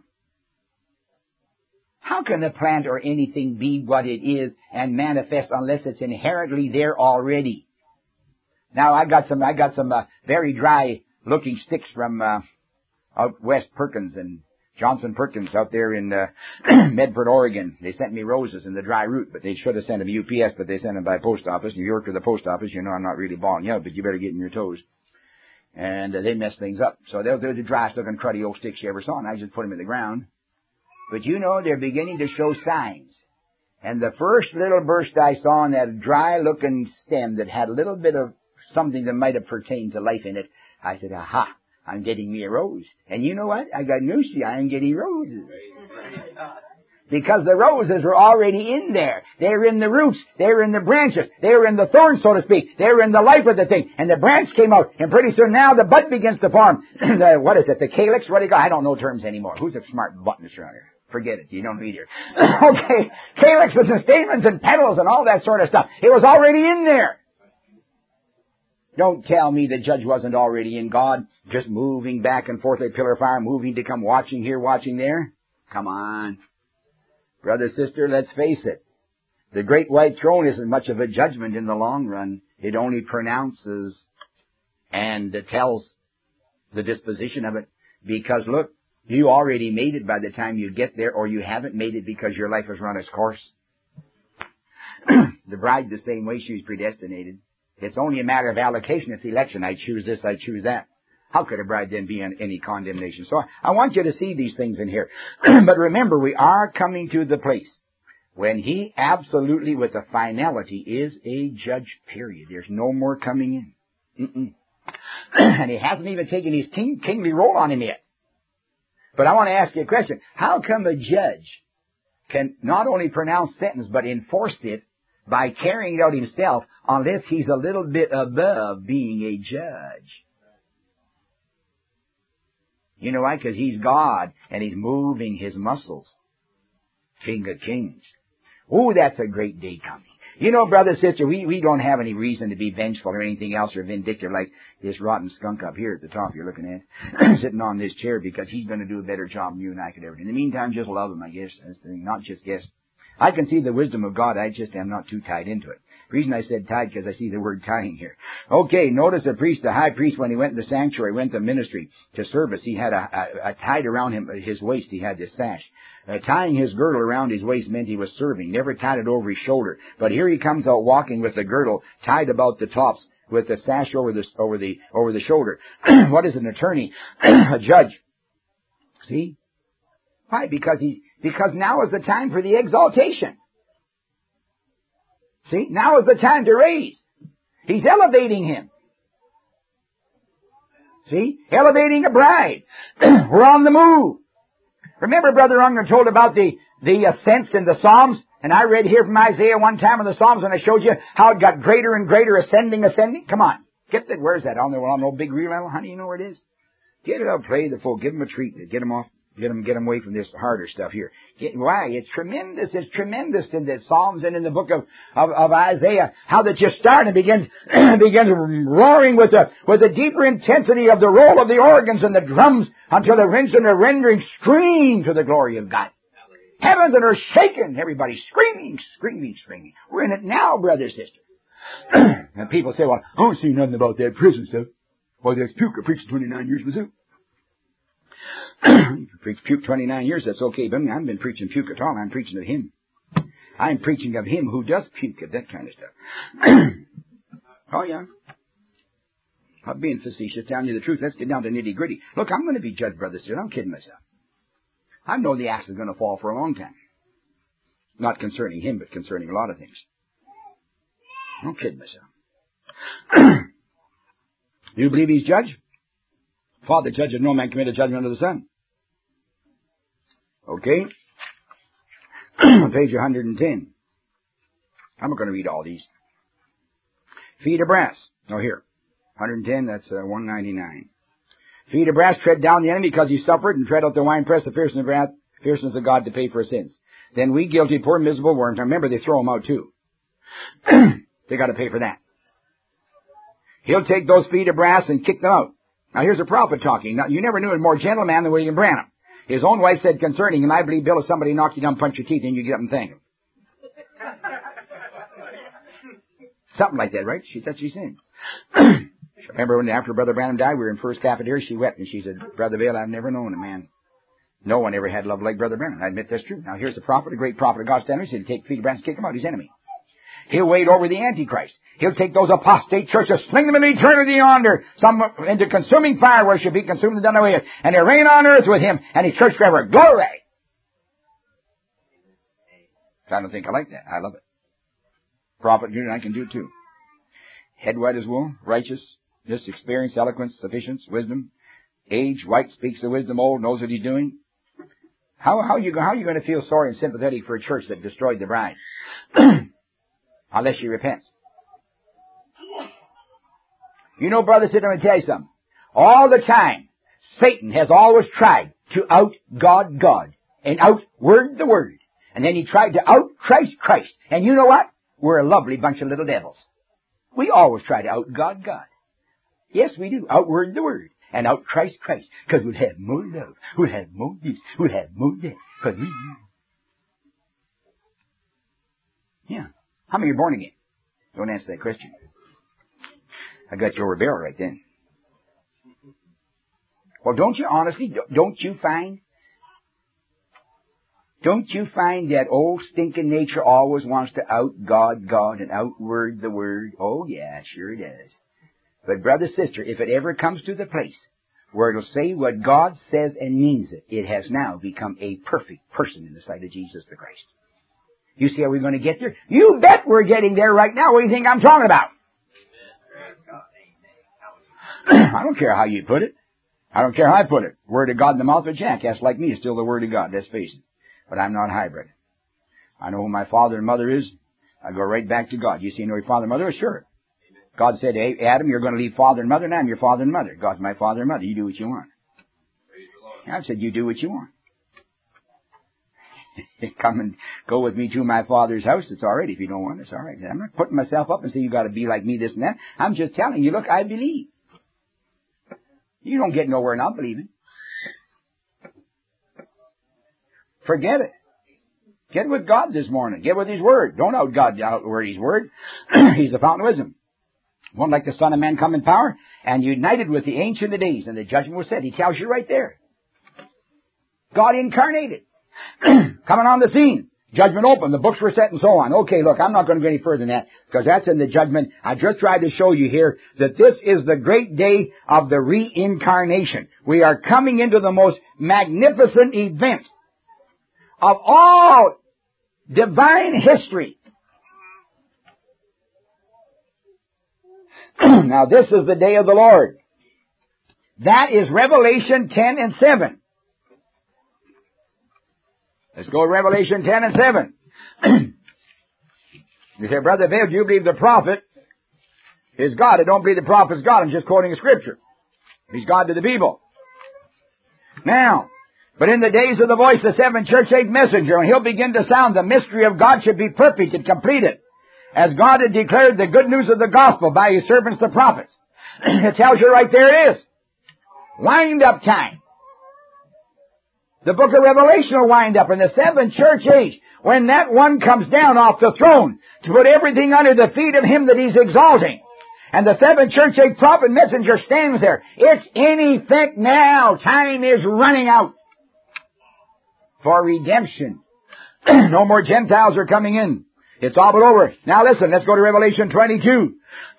Speaker 2: How can a plant or anything be what it is and manifest unless it's inherently there already? Now I got some, I got some uh, very dry looking sticks from uh, out west, Perkins and Johnson Perkins out there in uh, Medford, Oregon. They sent me roses in the dry root, but they should have sent them U P S, but they sent them by post office. New York to the post office. You know, I'm not really balling you out, but you better get in your toes. And uh, they mess things up. So they're, they're the driest looking cruddy old sticks you ever saw, and I just put them in the ground. But you know, they're beginning to show signs. And the first little burst I saw on that dry looking stem that had a little bit of something that might have pertained to life in it, I said, aha, I'm getting me a rose. And you know what? I got news to you. I am getting roses. Because the roses were already in there. They're in the roots. They're in the branches. They're in the thorns, so to speak. They're in the life of the thing. And the branch came out. And pretty soon now the bud begins to form. the, what is it? The calyx? What do you got? I don't know terms anymore. Who's a smart botanist around here? Forget it. You don't need it. Okay. Calyxes and stamens and petals and all that sort of stuff. It was already in there. Don't tell me the judge wasn't already in God, just moving back and forth like pillar of fire, moving to come, watching here, watching there. Come on. Brother, sister, let's face it. The great white throne isn't much of a judgment in the long run. It only pronounces and tells the disposition of it. Because look, you already made it by the time you get there, or you haven't made it because your life has run its course. The bride the same way, she was predestinated. It's only a matter of allocation. It's election. I choose this, I choose that. How could a bride then be in any condemnation? So I want you to see these things in here. But remember, we are coming to the place when he absolutely, with a finality, is a judge, period. There's no more coming in. Mm-mm. And he hasn't even taken his king, kingly role on him yet. But I want to ask you a question. How come a judge can not only pronounce sentence, but enforce it by carrying it out himself, unless he's a little bit above being a judge? You know why? Because he's God, and he's moving his muscles. King of kings. Oh, that's a great day coming. You know, brother, sister, we, we don't have any reason to be vengeful or anything else or vindictive like this rotten skunk up here at the top you're looking at, sitting on this chair, because he's going to do a better job than you and I could ever do. In the meantime, just love him, I guess. That's the thing. Not just guess. I can see the wisdom of God. I just am not too tied into it. The reason I said tied, because I see the word tying here. Okay, notice a priest, the high priest, when he went in the sanctuary, went to ministry, to service, he had a, a, a tied around him, his waist, he had this sash. Uh, tying his girdle around his waist meant he was serving, never tied it over his shoulder. But here he comes out walking with the girdle tied about the tops, with the sash over the, over the, over the shoulder. What is an attorney? A judge. See? Why? Because he's, because now is the time for the exaltation. See? Now is the time to raise. He's elevating him. See? Elevating a bride. We're on the move. Remember Brother Unger told about the, the ascents in the Psalms? And I read here from Isaiah one time in the Psalms, and I showed you how it got greater and greater, ascending, ascending. Come on. Get that. Where's that? On the, on no big reel, honey, you know where it is? Get it up, play the folk. Give them a treat. Get them off. Get them, get them away from this harder stuff here. Get, why? It's tremendous. It's tremendous in the Psalms and in the book of, of, of Isaiah, how that you start and begins, begins roaring with the, with the deeper intensity of the roll of the organs and the drums until the rinse and the rendering scream to the glory of God. Heavens and earth shaken. Everybody screaming, screaming, screaming. We're in it now, brother, sister. And people say, well, I don't see nothing about that prison stuff. Well, there's Puke preaching twenty-nine years with you. Preach puke twenty-nine years, that's okay, but I haven't been preaching puke at all. I'm preaching of him. I'm preaching of him who does puke at that kind of stuff. Oh, yeah. I'm being facetious, telling you the truth. Let's get down to nitty gritty. Look, I'm going to be judged, brother, sister. I'm kidding myself. I know the axe is going to fall for a long time. Not concerning him, but concerning a lot of things. I'm kidding myself. You believe he's judge? Father judgeth no man committed judgment under the Son. Okay. Page one hundred ten. I'm not going to read all these. Feet of brass. Oh, here. one hundred ten, that's uh, one ninety-nine. Feet of brass tread down the enemy because he suffered, and tread out the winepress of fierceness of wrath, fierceness of God to pay for his sins. Then we guilty, poor miserable worms. Now remember, they throw them out too. They got to pay for that. He'll take those feet of brass and kick them out. Now here's a prophet talking. Now, you never knew a more gentle man than William Branham. His own wife said concerning him, I believe, Bill, if somebody knocked you down, punch your teeth, and you get up and thank him. Something like that, right? She, that's what she's saying. Remember when after Brother Branham died, we were in First Cafeteria, she wept and she said, Brother Bill, I've never known a man. No one ever had love like Brother Branham. I admit that's true. Now here's the prophet, a great prophet of God standing. He'll take Peter Branham and kick him out, his enemy. He'll wade over the Antichrist. He'll take those apostate churches, sling them into eternity yonder, some into consuming fire where it should be consumed and done away with. And he'll reign on earth with him and his church forever. Glory! I don't think I like that. I love it. Prophet, you and I can do it too. Head white as wool, righteous, just experience, eloquence, sufficiency, wisdom. Age, white, speaks the wisdom, old, knows what he's doing. How, how, you, how are you going to feel sorry and sympathetic for a church that destroyed the bride? Unless she repents. You know, brother, sit down and tell you something. All the time, Satan has always tried to out-God God and out-word the Word. And then he tried to out-Christ Christ. And you know what? We're a lovely bunch of little devils. We always try to out-God God. Yes, we do. Outword the Word. And out-Christ Christ. Because we'll have more love. We'll have more this. We'll have more that. Because we... Yeah. How many are born again? Don't answer that question. I got you over barrel right then. Well, don't you honestly, don't you find, don't you find that old stinking nature always wants to out-God God and outword the Word? Oh, yeah, sure it does. But brother, sister, if it ever comes to the place where it'll say what God says and means it, it has now become a perfect person in the sight of Jesus the Christ. You see how we're going to get there? You bet we're getting there right now. What do you think I'm talking about? I don't care how you put it. I don't care how I put it. Word of God in the mouth of a jackass like me is still the Word of God. Let's face it. But I'm not hybrid. I know who my father and mother is. I go right back to God. You see, you know your father and mother? Sure. God said, hey, Adam, you're going to leave father and mother, and I'm your father and mother. God's my father and mother. You do what you want. I said, you do what you want. Come and go with me to my father's house. It's all right. If you don't want it, it's all right. I'm not putting myself up and saying you got to be like me, this and that. I'm just telling you, look, I believe. You don't get nowhere not believing. Forget it. Get with God this morning. Get with His Word. Don't out God outward His Word. He's the fountain of wisdom. One like the Son of Man come in power and united with the Ancient of Days, and the judgment was said. He tells you right there. God incarnated. Coming on the scene. Judgment open. The books were set and so on. Okay, look, I'm not going to go any further than that because that's in the judgment. I just tried to show you here that this is the great day of the reincarnation. We are coming into the most magnificent event of all divine history. Now this is the day of the Lord. That is Revelation ten and seven. Let's go to Revelation ten and seven. You say, Brother Bill, do you believe the prophet is God? I don't believe the prophet is God. I'm just quoting a scripture. He's God to the people. Now, but in the days of the voice, the seventh church age messenger, when he'll begin to sound, the mystery of God should be perfect and completed, as God had declared the good news of the gospel by His servants the prophets. It tells you right there it is. Wind up time. The book of Revelation will wind up in the seventh church age when that one comes down off the throne to put everything under the feet of Him that He's exalting. And the seventh church age prophet messenger stands there. It's in effect now. Time is running out for redemption. No more Gentiles are coming in. It's all but over. Now listen, let's go to Revelation twenty-two.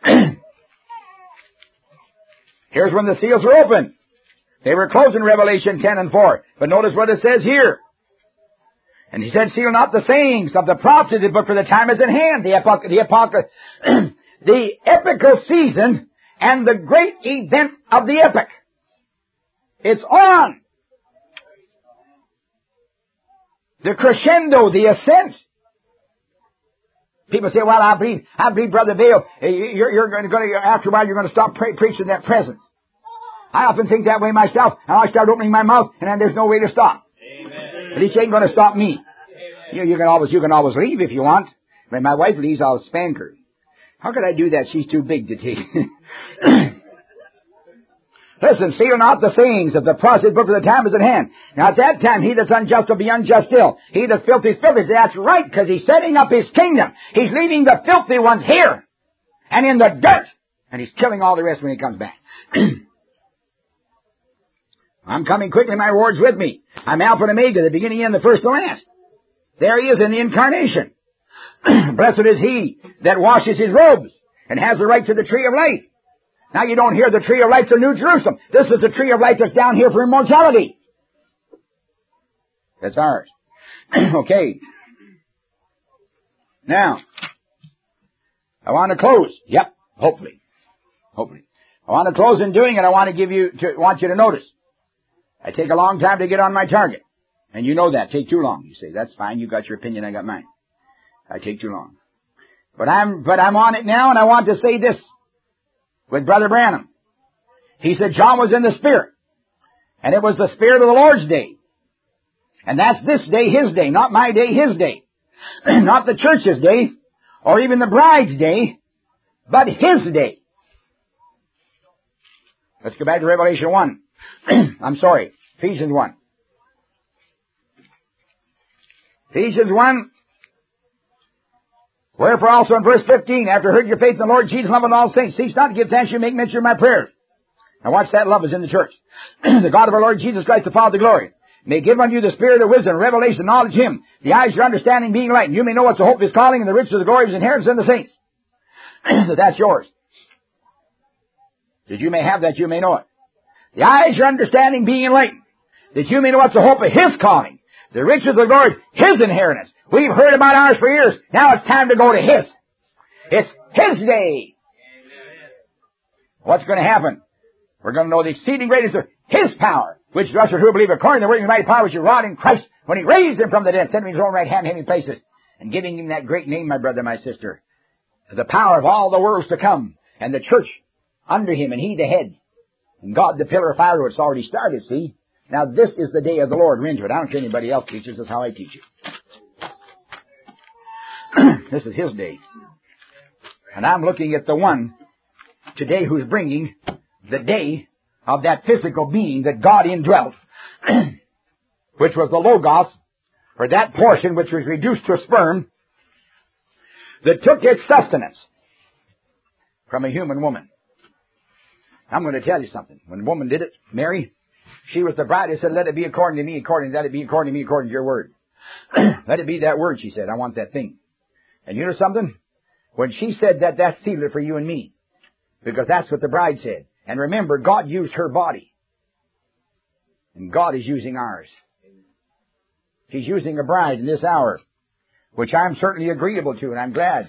Speaker 2: Here's when the seals are open. They were closed in Revelation ten and four. But notice what it says here. And He said, seal not the sayings of the prophets, but for the time is at hand. The epoch, the epoch, the epical season and the great event of the epoch. It's on. The crescendo, the ascent. People say, well, I believe, I believe, Brother Bill, you're, you're going to, after a while, you're going to stop pre- preaching that presence. I often think that way myself, and I start opening my mouth, and then there's no way to stop. Amen. At least you ain't going to stop me. You, you can always, you can always leave if you want. When my wife leaves, I'll spank her. How could I do that? She's too big to take. Listen, seal not the sayings of the prophet, but for the time is at hand. Now at that time, he that's unjust will be unjust still. He that's filthy is filthy. That's right, because He's setting up His kingdom. He's leaving the filthy ones here and in the dirt. And He's killing all the rest when He comes back. I'm coming quickly, my reward's with me. I'm Alpha and Omega, the beginning and the first and last. There He is in the incarnation. Blessed is he that washes his robes and has the right to the tree of life. Now you don't hear the tree of life to New Jerusalem. This is the tree of life that's down here for immortality. That's ours. Okay. Now, I want to close. Yep, hopefully. Hopefully. I want to close in doing it. I want to give you, to, want you to notice. I take a long time to get on my target. And you know that. Take too long. You say, that's fine. You got your opinion. I got mine. I take too long. But I'm, but I'm on it now, and I want to say this with Brother Branham. He said John was in the Spirit. And it was the Spirit of the Lord's day. And that's this day, His day. Not my day, His day. Not the church's day, or even the bride's day, but His day. Let's go back to Revelation one. I'm sorry, Ephesians one. Ephesians one. Wherefore also in verse fifteen, after heard your faith in the Lord Jesus, love and all saints, cease not to give thanks, you make mention of my prayers. Now watch that love is in the church. The God of our Lord Jesus Christ, the Father of glory, may give unto you the spirit of wisdom, revelation, knowledge of Him, the eyes of your understanding being lightened. You may know what's the hope of His calling and the riches of the glory of His inheritance in the saints. That that's yours. That you may have that, you may know it. The eyes of your understanding being enlightened, that you may know what's the hope of His calling, the riches of the glory of His inheritance. We've heard about ours for years. Now it's time to go to His. It's His day. What's going to happen? We're going to know the exceeding greatness of His power, which to us who believe according to the working of His mighty power which He wrought in Christ when He raised Him from the dead, sending His own right hand in heavenly places, and giving Him that great name, my brother, my sister, the power of all the worlds to come, and the church under Him, and He the head, and God the pillar of fire, where it's already started, see? Now this is the day of the Lord. We're into it. I don't care anybody else teaches. This is how I teach it. This is His day. And I'm looking at the one today who's bringing the day of that physical being that God indwelt, which was the Logos, or that portion which was reduced to a sperm, that took its sustenance from a human woman. I'm going to tell you something. When the woman did it, Mary, she was the bride. She said, let it be according to me, according to that, it be according to me, according to your word. Let it be that word, she said. I want that thing. And you know something? When she said that, that sealed it for you and me. Because that's what the bride said. And remember, God used her body. And God is using ours. He's using a bride in this hour, which I'm certainly agreeable to, and I'm glad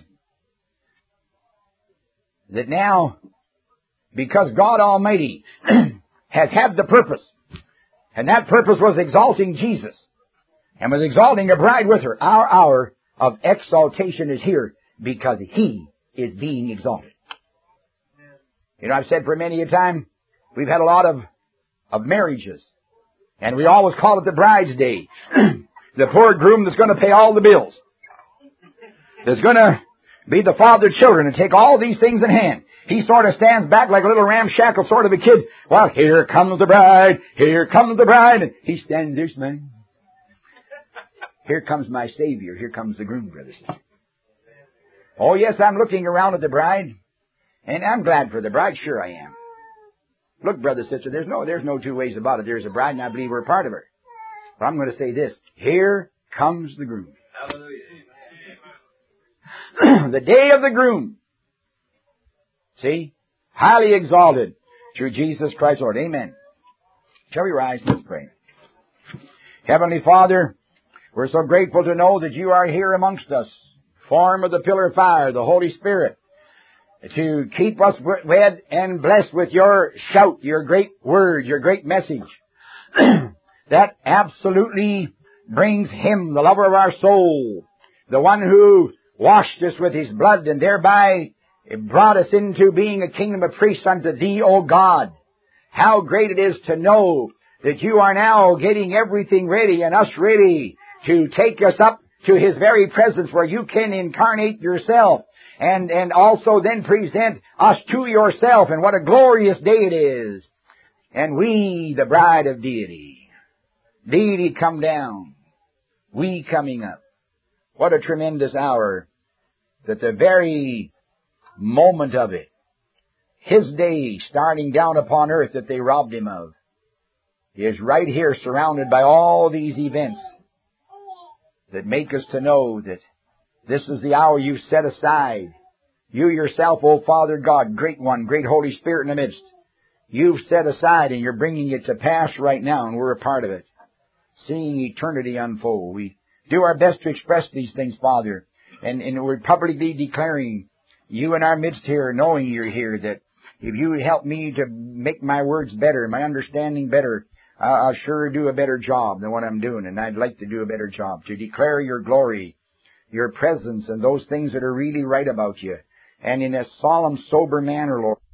Speaker 2: that now, because God Almighty has had the purpose, and that purpose was exalting Jesus, and was exalting a bride with her, our hour of exaltation is here, because He is being exalted. You know, I've said for many a time, we've had a lot of, of marriages, and we always call it the bride's day. The poor groom that's going to pay all the bills. There's going to be the father of children and take all these things in hand. He sort of stands back like a little ramshackle sort of a kid. Well, here comes the bride. Here comes the bride. And he stands there smiling. Here comes my Savior. Here comes the groom, brothers. Oh, yes, I'm looking around at the bride. And I'm glad for the bride. Sure I am. Look, brother, sister, there's no, there's no two ways about it. There's a bride, and I believe we're a part of her. But I'm going to say this. Here comes the groom.
Speaker 3: Hallelujah.
Speaker 2: The day of the groom. See? Highly exalted through Jesus Christ, Lord. Amen. Shall we rise? Let's pray. Heavenly Father, we're so grateful to know that you are here amongst us. Form of the pillar of fire, the Holy Spirit, to keep us wed and blessed with your shout, your great word, your great message. That absolutely brings Him, the lover of our soul, the one who washed us with His blood and thereby brought us into being a kingdom of priests unto Thee, O God. How great it is to know that you are now getting everything ready and us ready to take us up to His very presence where you can incarnate yourself and, and also then present us to yourself. And what a glorious day it is. And we, the bride of deity, deity come down, we coming up. What a tremendous hour that the very moment of it,
Speaker 3: His day starting down upon earth that they robbed Him of is right here, surrounded by all these events that make us to know that this is the hour you've set aside. You yourself, O Father God, great one, great Holy Spirit in the midst, you've set aside and you're bringing it to pass right now, and we're a part of it. Seeing eternity unfold. We do our best to express these things, Father, and, and we're publicly declaring you in our midst here, knowing you're here, that if you would help me to make my words better, my understanding better, I'll sure do a better job than what I'm doing, and I'd like to do a better job, to declare your glory, your presence, and those things that are really right about you, and in a solemn, sober manner, Lord.